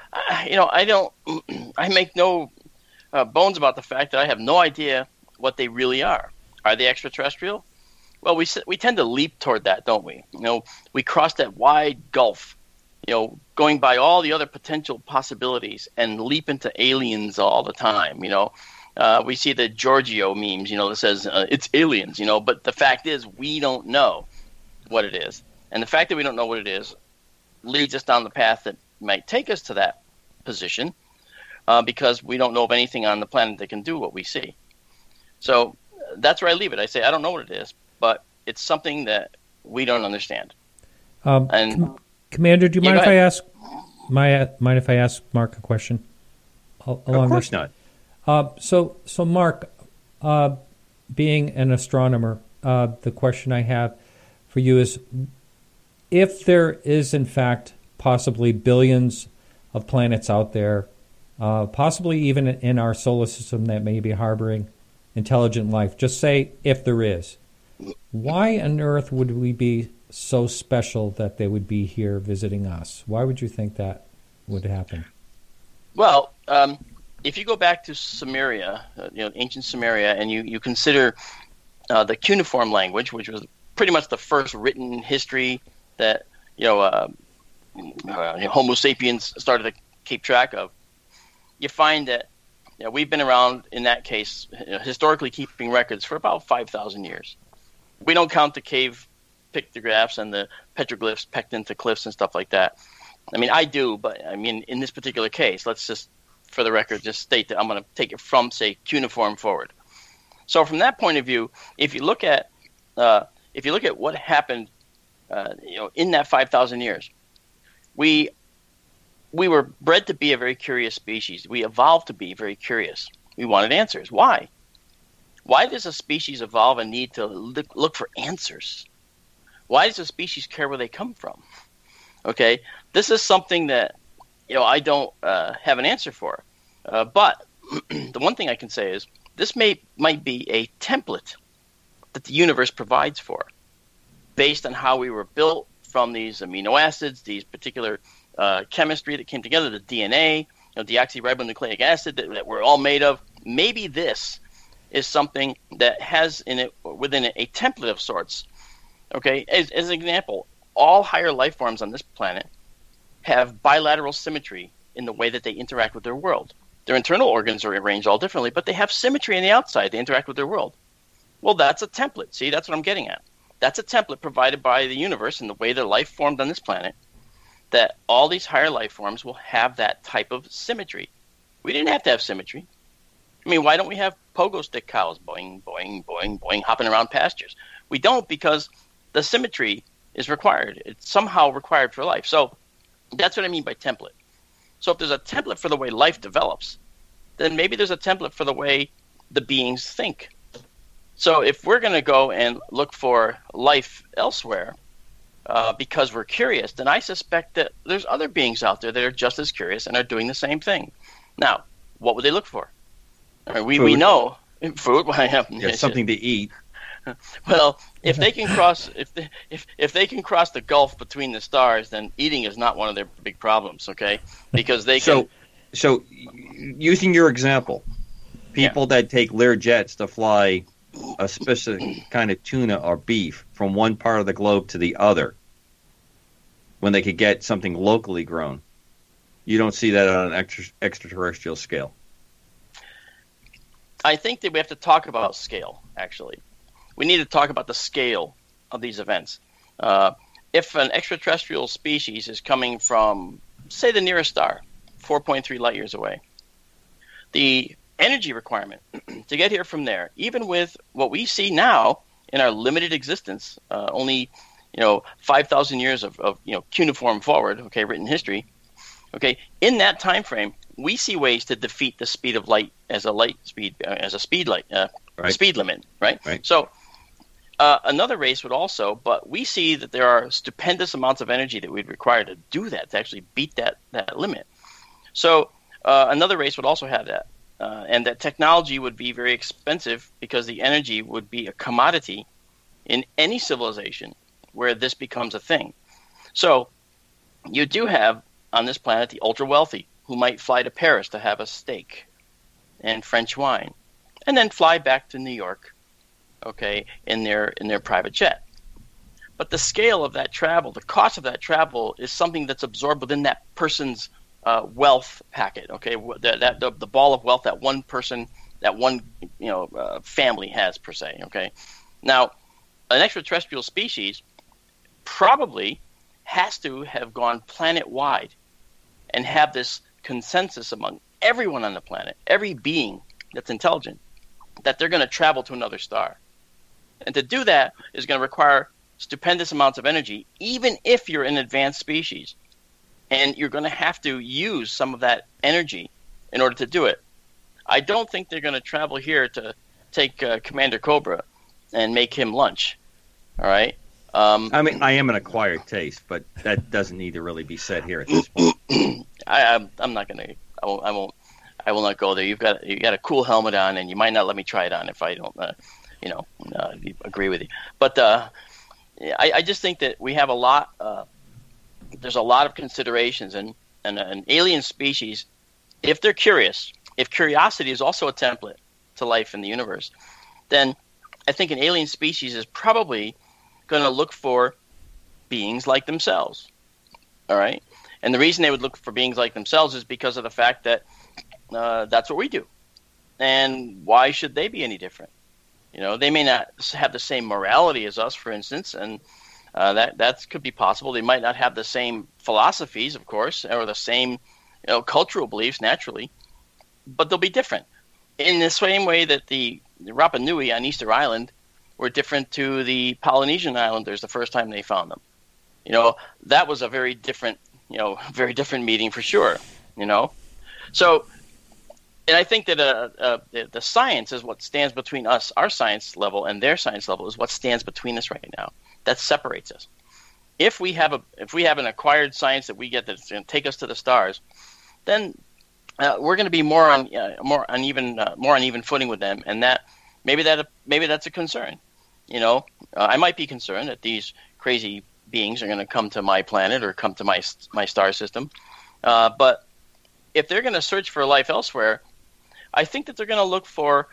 I make no bones about the fact that I have no idea what they really are. Are they extraterrestrial? Well, we tend to leap toward that, don't we? We cross that wide gulf, going by all the other potential possibilities and leap into aliens all the time, We see the Giorgio memes, that says it's aliens, but the fact is we don't know what it is. And the fact that we don't know what it is leads us down the path that might take us to that position because we don't know of anything on the planet that can do what we see. So that's where I leave it. I say, I don't know what it is, but it's something that we don't understand. Commander, do you mind if I ask Mark a question? Of course not. So Mark, being an astronomer, the question I have for you is, if there is in fact possibly billions of planets out there, possibly even in our solar system that may be harboring intelligent life, just say if there is, why on earth would we be so special that they would be here visiting us? Why would you think that would happen? Well, if you go back to Sumeria, ancient Sumeria, and you consider the cuneiform language, which was pretty much the first written history that Homo sapiens started to keep track of, you find that we've been around in that case, historically keeping records for about 5,000 years. We don't count the cave pictographs and the petroglyphs pecked into cliffs and stuff like that. I mean, I do, but in this particular case, let's just, for the record, just state that I'm going to take it from, say, cuneiform forward. So from that point of view, if you look at what happened, in that 5,000 years, we were bred to be a very curious species. We evolved to be very curious. We wanted answers. Why? Why does a species evolve and need to look for answers? Why does a species care where they come from? Okay, this is something that I don't have an answer for. But the one thing I can say is this might be a template that the universe provides for, based on how we were built from these amino acids, these particular chemistry that came together, the DNA, deoxyribonucleic acid that we're all made of. Maybe this is something that has within it a template of sorts. Okay, as an example, all higher life forms on this planet have bilateral symmetry in the way that they interact with their world. Their internal organs are arranged all differently, but they have symmetry on the outside. They interact with their world. Well, that's a template. See, that's what I'm getting at. That's a template provided by the universe and the way their life formed on this planet, that all these higher life forms will have that type of symmetry. We didn't have to have symmetry. Why don't we have pogo stick cows, boing, boing, boing, boing, hopping around pastures? We don't, because the symmetry is required. It's somehow required for life. So that's what I mean by template. So if there's a template for the way life develops, then maybe there's a template for the way the beings think. So if we're going to go and look for life elsewhere because we're curious, then I suspect that there's other beings out there that are just as curious and are doing the same thing. Now, what would they look for? We know food. Something to eat. Well, if they can cross if they can cross the gulf between the stars, then eating is not one of their big problems. Okay, because they can. So using your example, people that take Lear jets to fly a specific kind of tuna or beef from one part of the globe to the other when they could get something locally grown. You don't see that on an extraterrestrial scale. I think that we have to talk about scale, actually. We need to talk about the scale of these events. If an extraterrestrial species is coming from, say, the nearest star, 4.3 light years away, the energy requirement to get here from there, even with what we see now in our limited existence, only 5,000 years of cuneiform forward, written history, in that time frame, we see ways to defeat the speed of light as a speed limit, right? So another race would also, but we see that there are stupendous amounts of energy that we'd require to do that, to actually beat that limit. So another race would also have that. And that technology would be very expensive because the energy would be a commodity in any civilization where this becomes a thing. So you do have on this planet the ultra wealthy who might fly to Paris to have a steak and French wine and then fly back to New York, in their private jet. But the scale of that travel, the cost of that travel is something that's absorbed within that person's wealth packet, the ball of wealth that one person, that one family has per se. Now, an extraterrestrial species probably has to have gone planet-wide and have this consensus among everyone on the planet, every being that's intelligent, that they're going to travel to another star. And to do that is going to require stupendous amounts of energy, even if you're an advanced species. And you're going to have to use some of that energy in order to do it. I don't think they're going to travel here to take Commander Cobra and make him lunch. All right? I mean, I am an acquired taste, but that doesn't need to really be said here at this point. I'm not going to. I will not go there. You got a cool helmet on, and you might not let me try it on if I don't, agree with you. But I just think that we have a lot. There's a lot of considerations, and an alien species, if they're curious, if curiosity is also a template to life in the universe, then I think an alien species is probably going to look for beings like themselves. All right? And the reason they would look for beings like themselves is because of the fact that that's what we do. And why should they be any different? They may not have the same morality as us, for instance, and that could be possible. They might not have the same philosophies, of course, or the same cultural beliefs, naturally, but they'll be different. In the same way that the Rapa Nui on Easter Island were different to the Polynesian Islanders the first time they found them. That was a very different meeting for sure. So, and I think that the science is what stands between us, our science level, and their science level is what stands between us right now. That separates us. If we have an acquired science that we get that's going to take us to the stars, then we're going to be more on uneven footing with them, and that maybe that's a concern. I might be concerned that these crazy beings are going to come to my planet or come to my star system, but if they're going to search for life elsewhere, I think that they're going to look for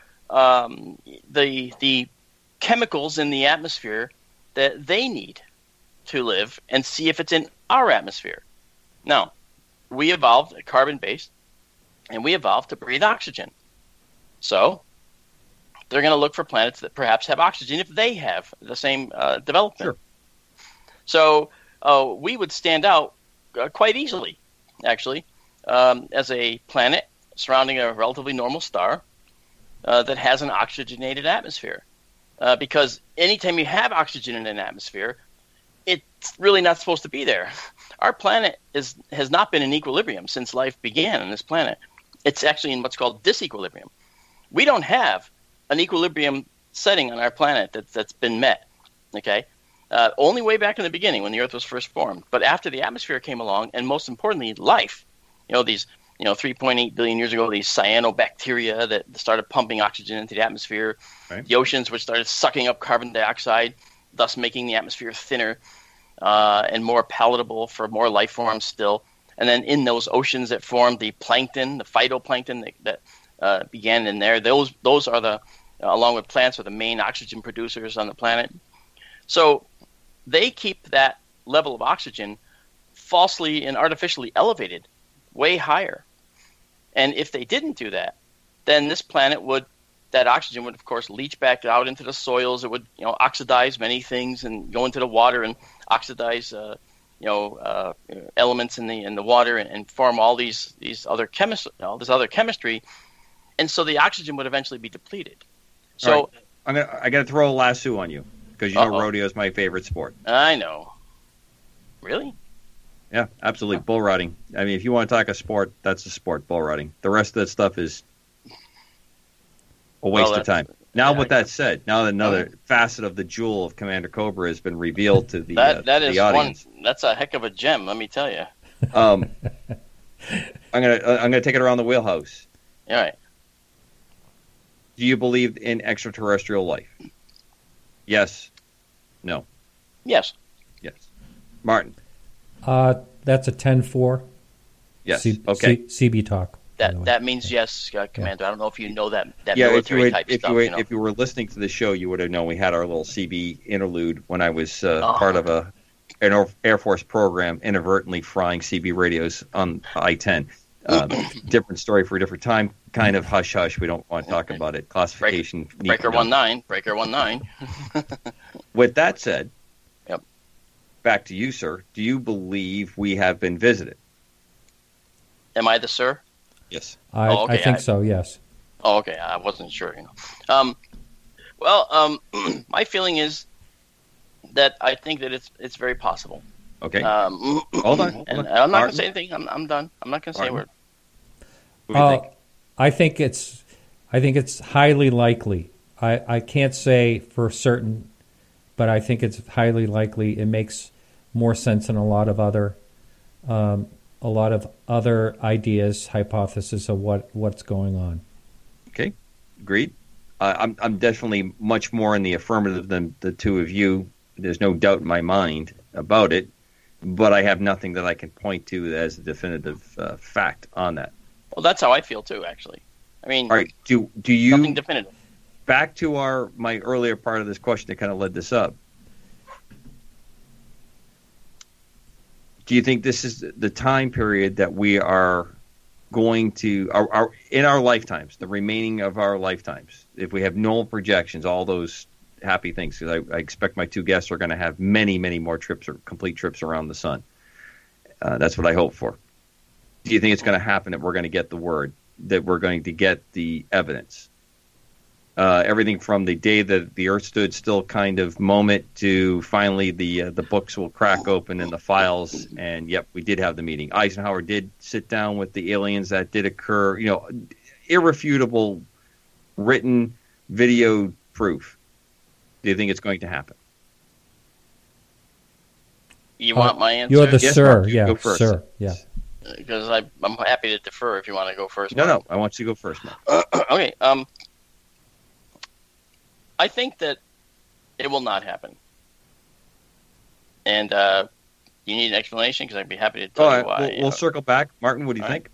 the chemicals in the atmosphere that they need to live and see if it's in our atmosphere. Now, we evolved carbon-based, and we evolved to breathe oxygen. So they're going to look for planets that perhaps have oxygen if they have the same development. Sure. So we would stand out quite easily, actually, as a planet surrounding a relatively normal star that has an oxygenated atmosphere. Because anytime you have oxygen in an atmosphere, it's really not supposed to be there. Our planet has not been in equilibrium since life began on this planet. It's actually in what's called disequilibrium. We don't have an equilibrium setting on our planet that's been met. Okay, only way back in the beginning when the Earth was first formed. But after the atmosphere came along, and most importantly, life. These 3.8 billion years ago, these cyanobacteria that started pumping oxygen into the atmosphere, right. The oceans which started sucking up carbon dioxide, thus making the atmosphere thinner and more palatable for more life forms still. And then in those oceans that formed the plankton, the phytoplankton that began in there. Those are the, along with plants, are the main oxygen producers on the planet. So they keep that level of oxygen falsely and artificially elevated way higher. And if they didn't do that, then this planet that oxygen would, of course, leach back out into the soils. It would, oxidize many things and go into the water and oxidize, elements in the water and form all these other chemistry. And so the oxygen would eventually be depleted. So right. I got to throw a lasso on you because rodeo is my favorite sport. I know. Really? Yeah, absolutely. Bull riding. I mean, if you want to talk a sport, that's a sport, bull riding. The rest of that stuff is a waste of time. Now, with that said, now that another facet of the jewel of Commander Cobra has been revealed to the audience. That's a heck of a gem, let me tell you. I'm gonna take it around the wheelhouse. All right. Do you believe in extraterrestrial life? Yes. No. Yes. Yes. Martin. That's a 10-4. Yes. Okay. CB talk. That means yes, Commander. I don't know if you know that yeah, military type stuff. If you were listening to the show, you would have known we had our little CB interlude when I was part of an Air Force program, inadvertently frying CB radios on I-10. Different story for a different time. Kind of hush hush. We don't want to talk about it. Classification. Breaker 19. Breaker 19. With that said, yep. Back to you, sir. Do you believe we have been visited? Am I the sir? Yes. I think so. Yes. Oh, okay. I wasn't sure. My feeling is that I think that it's very possible. Okay. Hold on. And I'm not going to say anything. I'm done. I'm not going to say a word. What do you think? I think it's highly likely. I can't say for certain, but I think it's highly likely. It makes more sense than a lot of other ideas, hypotheses of what's going on. Okay, agreed. I'm definitely much more in the affirmative than the two of you. There's no doubt in my mind about it, but I have nothing that I can point to as a definitive fact on that. Well, that's how I feel too, actually. I mean, all right. Do you nothing definitive? Back to my earlier part of this question that kind of led this up. Do you think this is the time period that we are going to, in our lifetimes, the remaining of our lifetimes, if we have null projections, all those happy things, because I expect my two guests are going to have many, many more trips or complete trips around the sun. That's what I hope for. Do you think it's going to happen that we're going to get the word, that we're going to get the evidence? Everything from the day that the Earth stood still kind of moment to finally the books will crack open and the files, and yep, we did have the meeting. Eisenhower did sit down with the aliens. That did occur. Irrefutable written video proof. Do you think it's going to happen? You want my answer? You're the yes, sir. Mark, Yeah, go first. sir. Yeah. Because I'm happy to defer if you want to go first. No, I want you to go first, Mark. Okay. I think that it will not happen. And you need an explanation? Because I'd be happy to tell you why. We'll circle back. Martin, what do you think?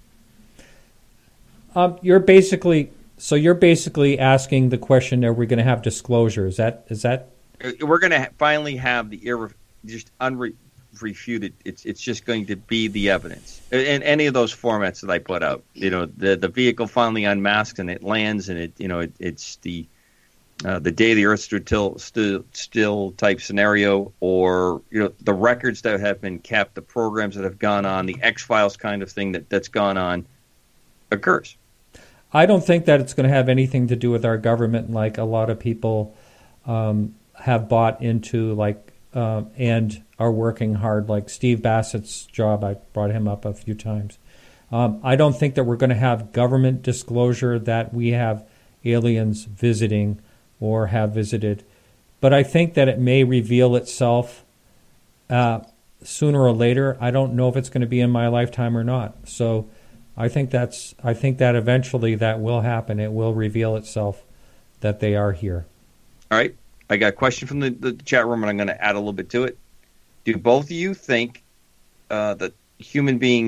You're basically asking the question: are we going to have disclosure? Is that? We're going to finally have the just unrefuted. It's just going to be the evidence in any of those formats that I put out. The vehicle finally unmasks and it lands, and it's the day the Earth stood still type scenario, or the records that have been kept, the programs that have gone on, the X-Files kind of thing that's gone on occurs. I don't think that it's going to have anything to do with our government, like a lot of people have bought into, and are working hard, like Steve Bassett's job. I brought him up a few times. I don't think that we're going to have government disclosure that we have aliens visiting or have visited, but I think that it may reveal itself sooner or later. I don't know if it's going to be in my lifetime or not. So I think that eventually that will happen. It will reveal itself that they are here. All right. I got a question from the chat room, and I'm going to add a little bit to it. Do both of you think that human beings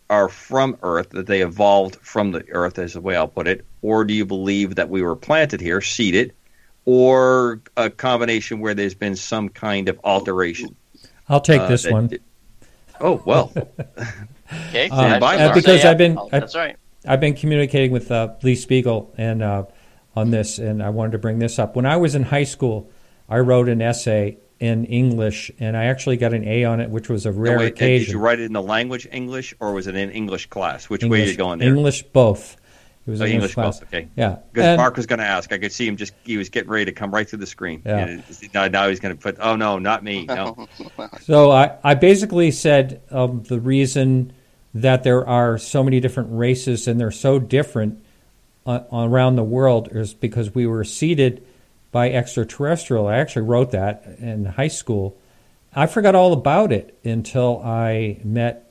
are from Earth, that they evolved from the Earth, is the way I'll put it, or do you believe that we were planted here, seeded, or a combination where there's been some kind of alteration? I'll take this one. Oh, well. Okay. Because that's right. I've been communicating with Lee Spiegel and on this, and I wanted to bring this up. When I was in high school, I wrote an essay in English, and I actually got an A on it, which was a rare occasion. Did you write it in the language English, or was it in English class? Which way are you going there? English both. It was English class. both, okay. Yeah. Because Mark was going to ask. I could see him he was getting ready to come right through the screen. Yeah. Now he's going to put, oh, no, not me. No. So I basically said the reason that there are so many different races and they're so different around the world is because we were seeded by extraterrestrial. I actually wrote that in high school. I forgot all about it until I met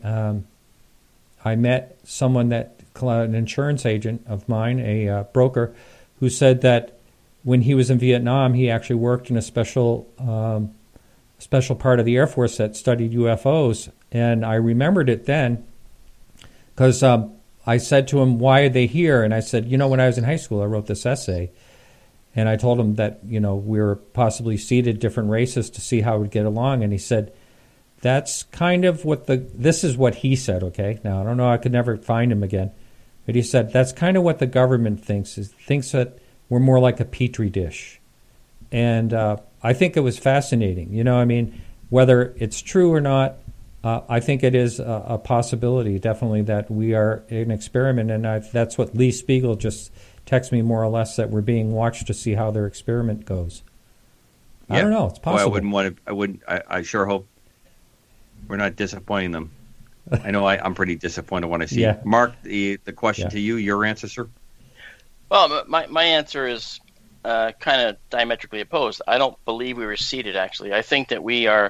someone an insurance agent of mine, a broker, who said that when he was in Vietnam, he actually worked in a special part of the Air Force that studied UFOs. And I remembered it then because I said to him, why are they here? And I said, when I was in high school, I wrote this essay. And I told him that, we were possibly seeded different races to see how we'd get along. And he said, that's kind of this is what he said, okay? Now, I don't know, I could never find him again. But he said, that's kind of what the government thinks that we're more like a petri dish. And I think it was fascinating. Whether it's true or not, I think it is a possibility, definitely, that we are an experiment. And that's what Lee Spiegel just texted me, more or less, that we're being watched to see how their experiment goes. I don't know. It's possible. I sure hope we're not disappointing them. I know I'm pretty disappointed when I see it. Mark, the question to you, your answer, sir? Well, my answer is kind of diametrically opposed. I don't believe we were seeded, actually. I think that we are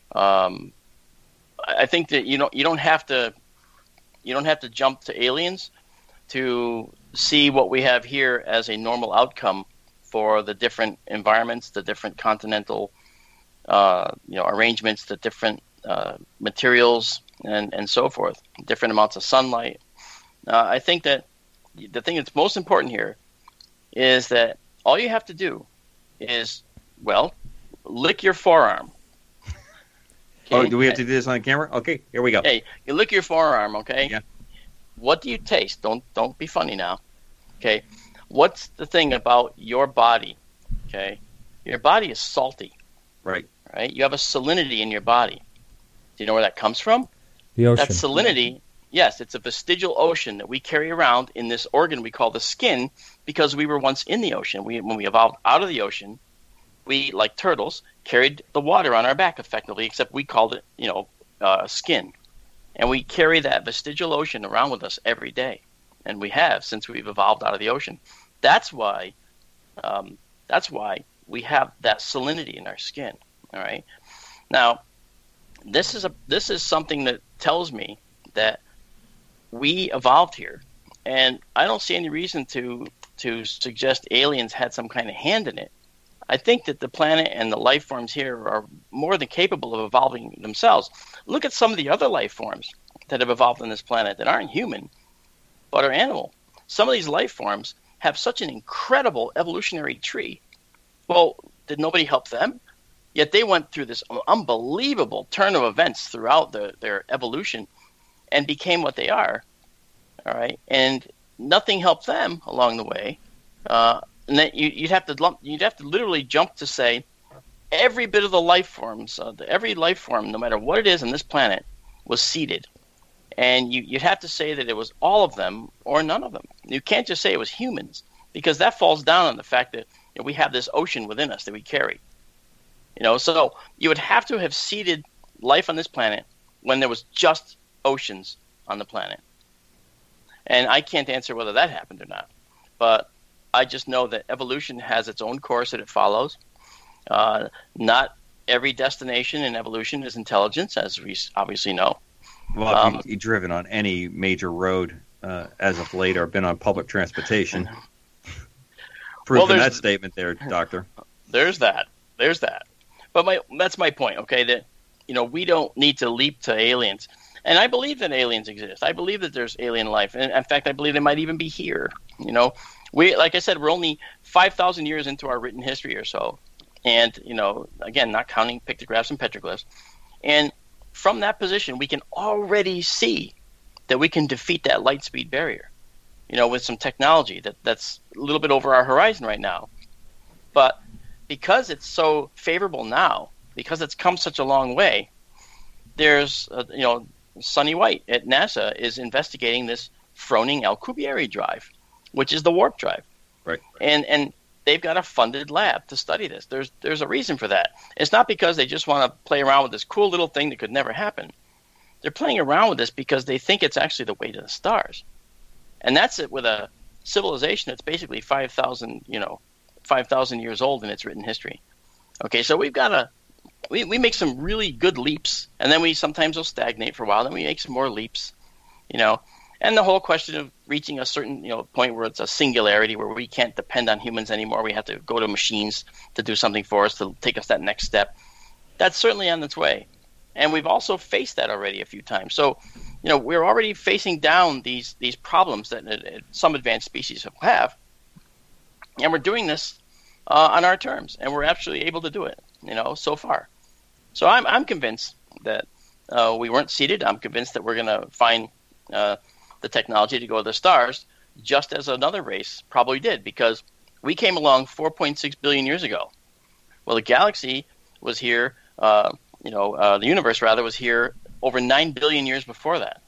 I think that you don't have to jump to aliens to see what we have here as a normal outcome for the different environments, the different continental arrangements, the different materials and so forth, different amounts of sunlight. I think that the thing that's most important here is that all you have to do is, lick your forearm. Okay? Oh, do we have to do this on camera? Okay, here we go. Hey, you lick your forearm, okay? Yeah. What do you taste? Don't be funny now. Okay. What's the thing about your body? Okay. Your body is salty. Right. Right? You have a salinity in your body. Do you know where that comes from? The ocean. That salinity, yes, it's a vestigial ocean that we carry around in this organ we call the skin because we were once in the ocean. When we evolved out of the ocean, we, like turtles, carried the water on our back effectively, except we called it, skin. And we carry that vestigial ocean around with us every day. And we have since we've evolved out of the ocean. That's why we have that salinity in our skin. All right. Now, this is something that tells me that we evolved here, and I don't see any reason to suggest aliens had some kind of hand in it. I think that the planet and the life forms here are more than capable of evolving themselves. Look at some of the other life forms that have evolved on this planet that aren't human, but are animal. Some of these life forms have such an incredible evolutionary tree. Well, did nobody help them? Yet they went through this unbelievable turn of events throughout their evolution and became what they are. All right, and nothing helped them along the way. And then you'd have to literally jump to say every bit of the life forms, every life form, no matter what it is on this planet, was seeded. And you'd have to say that it was all of them or none of them. You can't just say it was humans, because that falls down on the fact that we have this ocean within us that we carry. So you would have to have seeded life on this planet when there was just oceans on the planet. And I can't answer whether that happened or not. But I just know that evolution has its own course that it follows. Not every destination in evolution is intelligence, as we obviously know. Well, if you've driven on any major road as of late or been on public transportation, proof in that statement there, Doctor. There's that. But that's my point, okay, that we don't need to leap to aliens. And I believe that aliens exist. I believe that there's alien life. And in fact, I believe they might even be here. You know, like I said, we're only 5,000 years into our written history or so. And, you know, again, not counting pictographs and petroglyphs. And from that position, we can already see that we can defeat that light speed barrier, you know, with some technology that's a little bit over our horizon right now. But because it's so favorable now, because it's come such a long way, there's, you know, Sonny White at NASA is investigating this Froning-Alcubierre drive, which is the warp drive. Right. And they've got a funded lab to study this. There's a reason for that. It's not because they just want to play around with this cool little thing that could never happen. They're playing around with this because they think it's actually the way to the stars. And that's it with a civilization that's basically 5,000 years old in its written history. Okay, so we've got to we make some really good leaps, and then we sometimes will stagnate for a while, then we make some more leaps, you know. And the whole question of reaching a certain, you know, point where it's a singularity, where we can't depend on humans anymore, we have to go to machines to do something for us, to take us that next step. That's certainly on its way. And we've also faced that already a few times. So, you know, we're already facing down these problems that some advanced species have. And we're doing this on our terms, and we're actually able to do it, you know, so far. So I'm convinced that we weren't seeded. I'm convinced that we're going to find the technology to go to the stars, just as another race probably did, because we came along 4.6 billion years ago. Well, the galaxy was here, the universe rather was here over 9 billion years before that.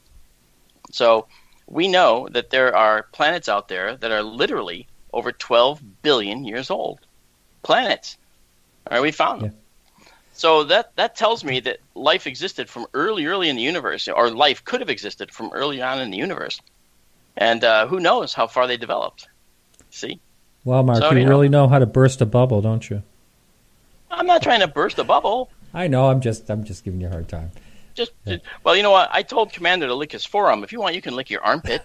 So we know that there are planets out there that are literally over 12 billion years old. Planets. All right, we found them. Yeah. So that tells me that life existed from early in the universe, or life could have existed from early on in the universe. And who knows how far they developed. See? Well, Mark, you really know how to burst a bubble, don't you? I'm not trying to burst a bubble. I know. I'm just giving you a hard time. Well, you know what? I told Commander to lick his forearm. If you want, you can lick your armpit.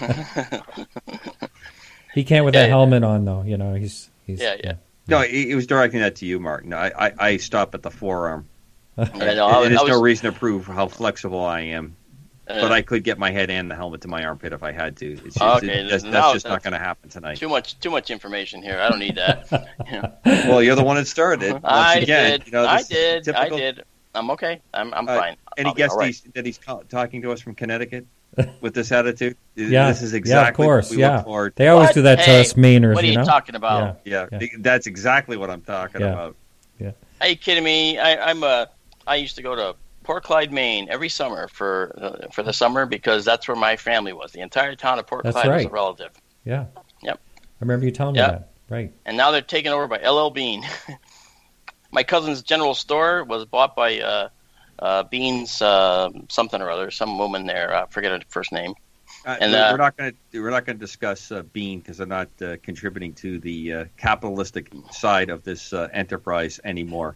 He can't with that helmet on, though. You know, he's yeah. No, he was directing that to you, Mark. No, I stop at the forearm. There's no reason to prove how flexible I am. But I could get my head and the helmet to my armpit if I had to. That's just not going to happen tonight. Too much information here. I don't need that. Well, you're the one that started it. I did. I'm okay. I'm fine. Any guess that he's talking to us from Connecticut with this attitude? Yeah, this is exactly of course. What we look forward to. They always do that to us Mainers. What are you talking about? Yeah, that's exactly what I'm talking about. Yeah. Are you kidding me? I used to go to Port Clyde, Maine, every summer for the summer, because that's where my family was. The entire town of Port Clyde was a relative. Yeah. Yep. I remember you telling me that. Right. And now they're taken over by LL Bean. My cousin's general store was bought by Bean's something or other, some woman there. I forget her first name. And we're not going to discuss Bean, because they're not contributing to the capitalistic side of this enterprise anymore.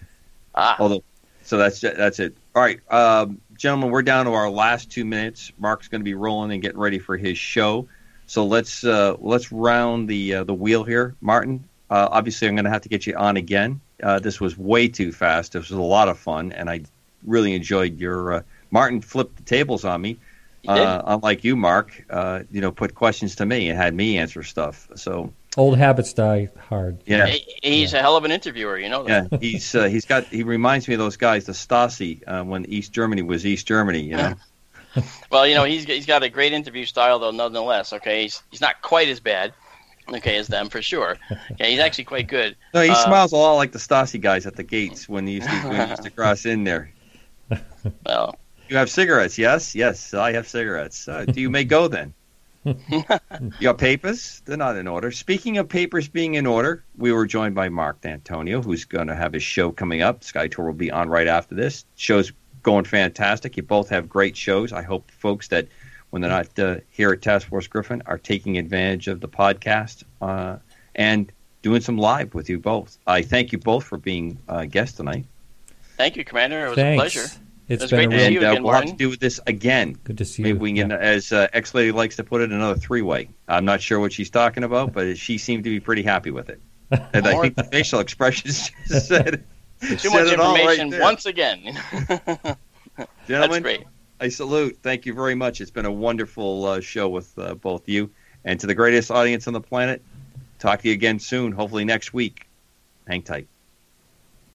So that's it. All right, gentlemen, we're down to our last 2 minutes. Mark's going to be rolling and getting ready for his show. So let's round the wheel here. Martin, obviously I'm going to have to get you on again. This was way too fast. This was a lot of fun, and I really enjoyed your Martin flipped the tables on me. Unlike you, Mark, put questions to me and had me answer stuff. So old habits die hard. Yeah, he's a hell of an interviewer. You know that. Yeah, he reminds me of those guys, the Stasi, when East Germany was East Germany. You know. Well, he's got a great interview style, though, nonetheless. Okay, he's not quite as bad, as them for sure. Okay, he's actually quite good. No, he smiles a lot like the Stasi guys at the gates when he used to cross in there. Well. You have cigarettes, yes? Yes, I have cigarettes. Do you may go then? Your papers? They're not in order. Speaking of papers being in order, we were joined by Mark D'Antonio, who's going to have his show coming up. Sky Tour will be on right after this. Show's going fantastic. You both have great shows. I hope folks that, when they're not here at Task Force Griffin, are taking advantage of the podcast and doing some live with you both. I thank you both for being guests tonight. Thank you, Commander. It was a pleasure. It's been great to see you again, we'll have to do this again. Good to see you. Maybe we can, as X-Lady likes to put it, another three-way. I'm not sure what she's talking about, but she seemed to be pretty happy with it. And I think the facial expressions just said too much information once again. Gentlemen, that's great. I salute. Thank you very much. It's been a wonderful show with both you. And to the greatest audience on the planet, talk to you again soon, hopefully next week. Hang tight.